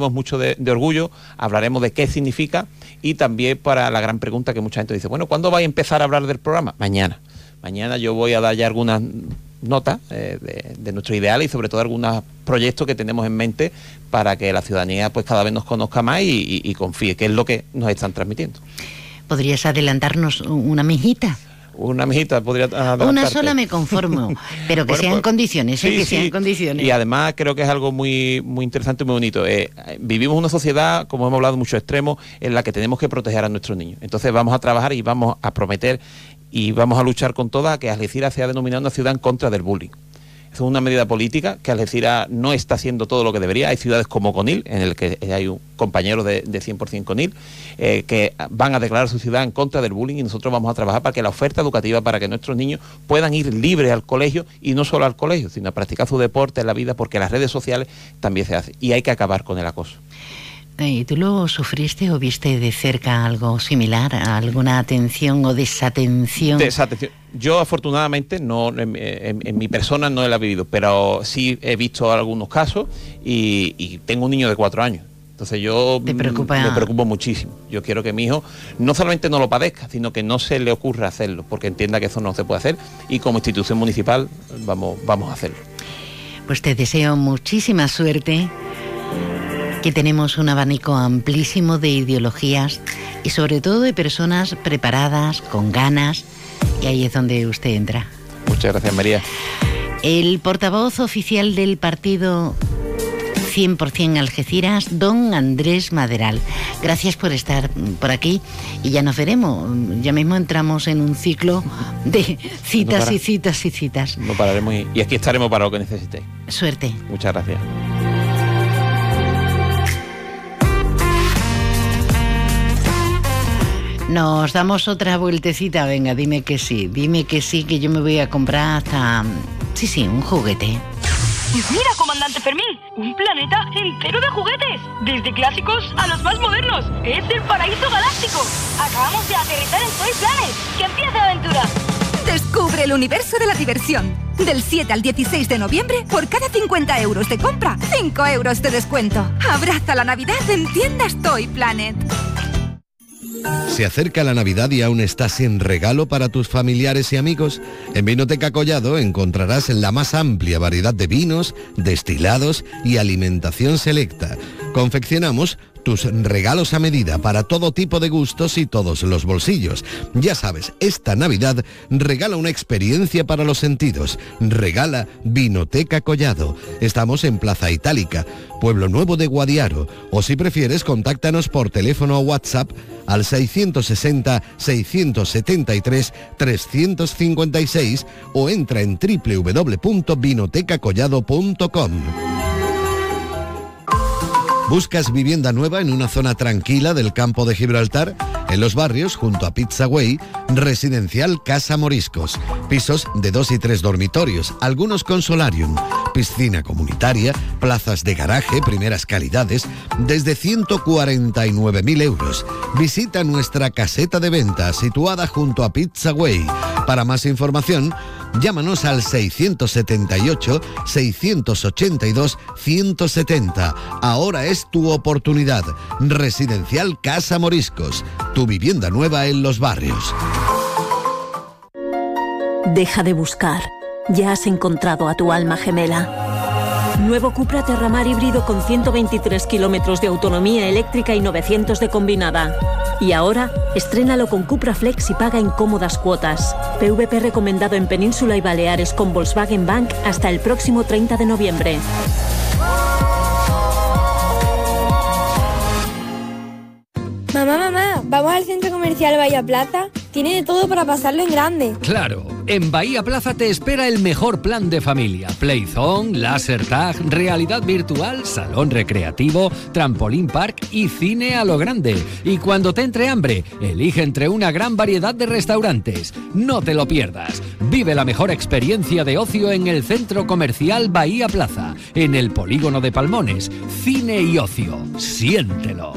de, de orgullo, hablaremos de qué significa y también para la gran pregunta que mucha gente dice, bueno, ¿cuándo vais a empezar a hablar del programa? Mañana. Mañana yo voy a dar ya algunas notas eh, de, de nuestro ideal y sobre todo algunos proyectos que tenemos en mente para que la ciudadanía pues cada vez nos conozca más y, y, y confíe, que es lo que nos están transmitiendo. ¿Podrías adelantarnos una mijita? Una mijita podría adelantarte. Una sola me conformo, pero que bueno, sean pues, condiciones, ¿eh? sí, que sí. sean condiciones. Y además creo que es algo muy, muy interesante y muy bonito. Eh, vivimos una sociedad, como hemos hablado, muchos extremos, en la que tenemos que proteger a nuestros niños. Entonces vamos a trabajar y vamos a prometer y vamos a luchar con todas a que Algeciras sea denominada una ciudad en contra del bullying. Es una medida política que Algeciras no está haciendo todo lo que debería. Hay ciudades como Conil, en el que hay un compañero de, de cien por ciento Conil, eh, que van a declarar su ciudad en contra del bullying y nosotros vamos a trabajar para que la oferta educativa, para que nuestros niños puedan ir libres al colegio y no solo al colegio, sino a practicar su deporte en la vida, porque en las redes sociales también se hace y hay que acabar con el acoso. ¿Y tú lo sufriste o viste de cerca algo similar, alguna atención o desatención? Desatención. Yo afortunadamente no en, en, en mi persona no la he vivido, pero sí he visto algunos casos y, y tengo un niño de cuatro años. Entonces yo ¿Te preocupa? me preocupo muchísimo. Yo quiero que mi hijo no solamente no lo padezca, sino que no se le ocurra hacerlo, porque entienda que eso no se puede hacer y como institución municipal vamos, vamos a hacerlo. Pues te deseo muchísima suerte, que tenemos un abanico amplísimo de ideologías y sobre todo de personas preparadas, con ganas, y ahí es donde usted entra. Muchas gracias, María. El portavoz oficial del partido cien por ciento Algeciras, don Andrés Maderal. Gracias por estar por aquí y ya nos veremos. Ya mismo entramos en un ciclo de citas no y citas y citas. No pararemos y, y aquí estaremos para lo que necesitéis. Suerte. Muchas gracias. Nos damos otra vueltecita, venga, dime que sí, dime que sí, que yo me voy a comprar hasta... Sí, sí, un juguete. Mira, comandante Fermín, un planeta entero de juguetes, desde clásicos a los más modernos. Es el paraíso galáctico. Acabamos de aterrizar en Toy Planet. ¡Que empiece la aventura! Descubre el universo de la diversión. Del siete al dieciséis de noviembre, por cada cincuenta euros de compra, cinco euros de descuento. Abraza la Navidad en tiendas Toy Planet. Se acerca la Navidad y aún estás sin regalo para tus familiares y amigos. En Vinoteca Collado encontrarás la más amplia variedad de vinos, destilados y alimentación selecta. Confeccionamos tus regalos a medida para todo tipo de gustos y todos los bolsillos. Ya sabes, esta Navidad regala una experiencia para los sentidos. Regala Vinoteca Collado. Estamos en Plaza Itálica, Pueblo Nuevo de Guadiaro. O si prefieres, contáctanos por teléfono o WhatsApp al seiscientos sesenta, seiscientos setenta y tres, trescientos cincuenta y seis o entra en doble u doble u doble u punto vinoteca collado punto com. ¿Buscas vivienda nueva en una zona tranquila del campo de Gibraltar? En Los Barrios, junto a Pizza Way, Residencial Casa Moriscos. Pisos de dos y tres dormitorios, algunos con solarium, piscina comunitaria, plazas de garaje, primeras calidades, desde ciento cuarenta y nueve mil euros. Visita nuestra caseta de venta situada junto a Pizza Way. Para más información, llámanos al seiscientos setenta y ocho, seiscientos ochenta y dos, ciento setenta. Ahora es tu oportunidad. Residencial Casa Moriscos. Tu vivienda nueva en Los Barrios. Deja de buscar. Ya has encontrado a tu alma gemela. Nuevo Cupra Terramar híbrido con ciento veintitrés kilómetros de autonomía eléctrica y novecientos de combinada. Y ahora, estrénalo con Cupra Flex y paga en cómodas cuotas. P V P recomendado en Península y Baleares con Volkswagen Bank hasta el próximo treinta de noviembre. Mamá, mamá, ¿vamos al centro comercial Bahía Plaza? Tiene de todo para pasarlo en grande. Claro, en Bahía Plaza te espera el mejor plan de familia. Playzone, laser tag, realidad virtual, salón recreativo, trampolín park y cine a lo grande. Y cuando te entre hambre, elige entre una gran variedad de restaurantes. No te lo pierdas. Vive la mejor experiencia de ocio en el centro comercial Bahía Plaza, en el polígono de Palmones. Cine y ocio. Siéntelo.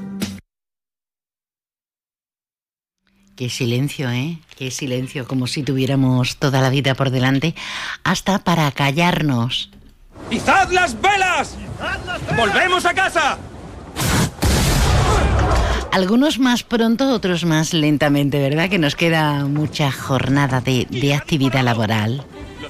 Qué silencio, ¿eh? Qué silencio, como si tuviéramos toda la vida por delante, hasta para callarnos. ¡Izad las velas! ¡Volvemos a casa! Algunos más pronto, otros más lentamente, ¿verdad? Que nos queda mucha jornada de, de actividad laboral.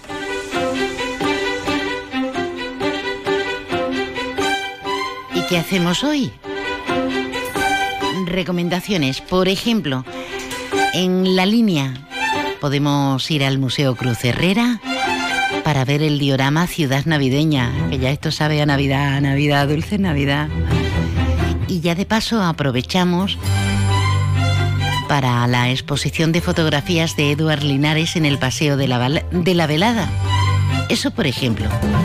¿Y qué hacemos hoy? Recomendaciones. Por ejemplo, en La Línea podemos ir al Museo Cruz Herrera para ver el diorama Ciudad Navideña, que ya esto sabe a Navidad, Navidad, dulce Navidad. Y ya de paso aprovechamos para la exposición de fotografías de Eduard Linares en el Paseo de la, de la Velada. Eso por ejemplo.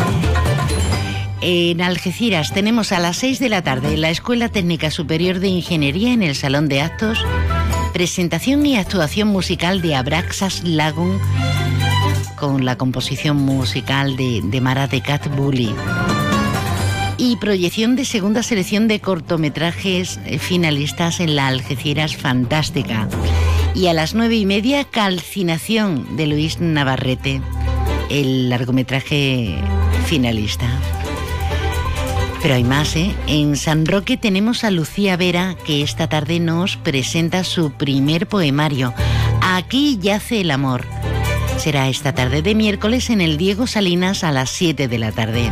En Algeciras tenemos a las seis de la tarde en la Escuela Técnica Superior de Ingeniería, en el Salón de Actos, presentación y actuación musical de Abraxas Lagoon con la composición musical de, de Mara de Cat Bully. Y proyección de segunda selección de cortometrajes finalistas en la Algeciras Fantástica. Y a las nueve y media, Calcinación de Luis Navarrete, el largometraje finalista. Pero hay más, ¿eh? En San Roque tenemos a Lucía Vera, que esta tarde nos presenta su primer poemario, Aquí yace el amor. Será esta tarde de miércoles en el Diego Salinas a las siete de la tarde.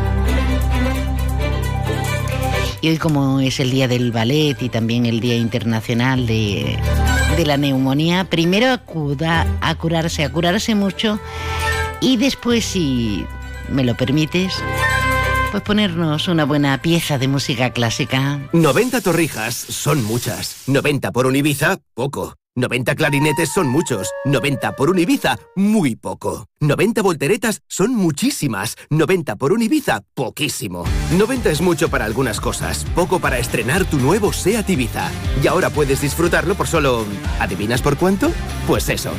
Y hoy, como es el día del ballet y también el Día Internacional de, de la Neumonía, primero acuda a curarse, a curarse mucho, y después, si me lo permites, pues ponernos una buena pieza de música clásica. noventa torrijas son muchas. noventa por un Ibiza, poco. noventa clarinetes son muchos. noventa por un Ibiza, muy poco. noventa volteretas son muchísimas. noventa por un Ibiza, poquísimo. noventa es mucho para algunas cosas, poco para estrenar tu nuevo SEAT Ibiza. Y ahora puedes disfrutarlo por solo... ¿adivinas por cuánto? Pues eso.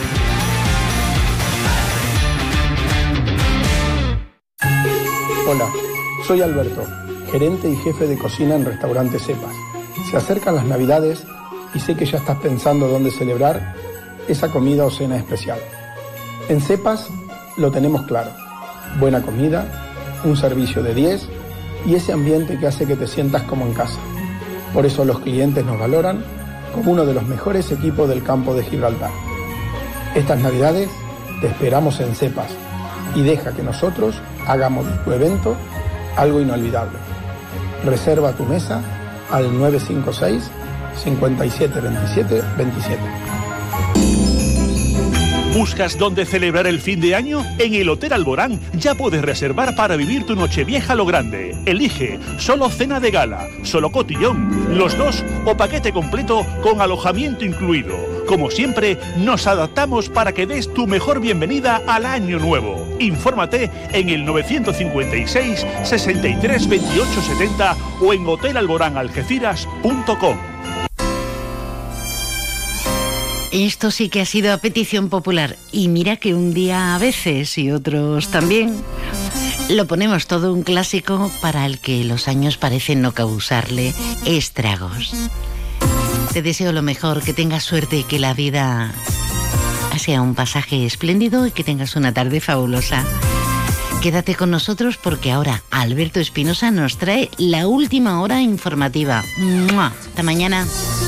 Hola, soy Alberto, gerente y jefe de cocina en Restaurante Cepas. Se acercan las Navidades y sé que ya estás pensando dónde celebrar esa comida o cena especial. En Cepas lo tenemos claro. Buena comida, un servicio de diez y ese ambiente que hace que te sientas como en casa. Por eso los clientes nos valoran como uno de los mejores equipos del campo de Gibraltar. Estas Navidades te esperamos en Cepas y deja que nosotros hagamos de tu evento algo inolvidable. Reserva tu mesa al nueve cinco seis, cinco siete dos siete dos siete. ¿Buscas dónde celebrar el fin de año? En el Hotel Alborán ya puedes reservar para vivir tu Nochevieja a lo grande. Elige solo cena de gala, solo cotillón, los dos o paquete completo con alojamiento incluido. Como siempre, nos adaptamos para que des tu mejor bienvenida al año nuevo. Infórmate en el nueve cinco seis, sesenta y tres, veintiocho setenta o en hotel alborán algeciras punto com. Esto sí que ha sido a petición popular. Y mira que un día a veces y otros también lo ponemos todo un clásico para el que los años parecen no causarle estragos. Te deseo lo mejor, que tengas suerte y que la vida sea un pasaje espléndido y que tengas una tarde fabulosa. Quédate con nosotros porque ahora Alberto Espinosa nos trae la última hora informativa. ¡Mua! Hasta mañana.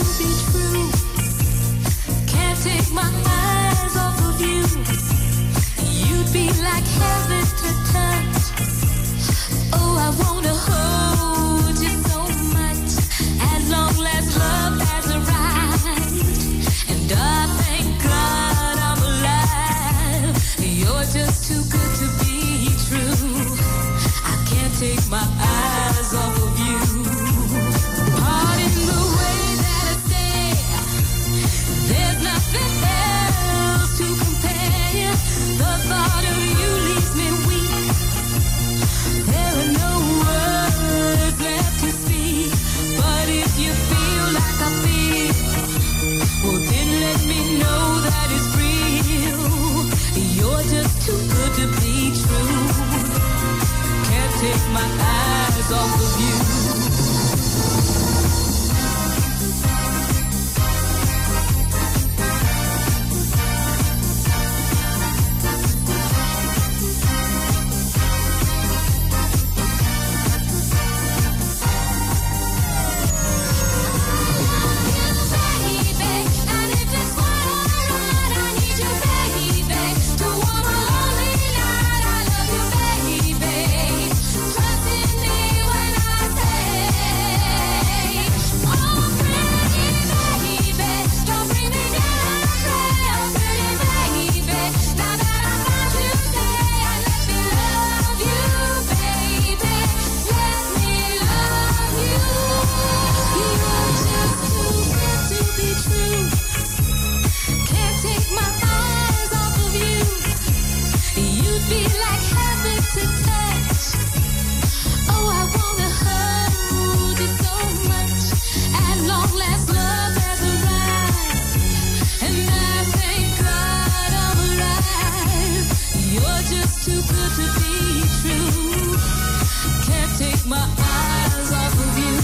Take my eyes off of you. Pardon the way that I stare. There's nothing else to compare. The thought of you leaves me weak. There are no words left to speak. But if you feel like I feel, well then let me know that it's real. You're just too good to be true. Take my eyes off of you. feel like heaven to touch. Oh, I wanna hold you so much. At long last, love has arrived, and I thank God I'm alive. You're just too good to be true. Can't take my eyes off of you.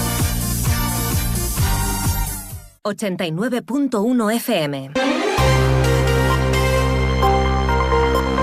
ochenta y nueve punto uno F M.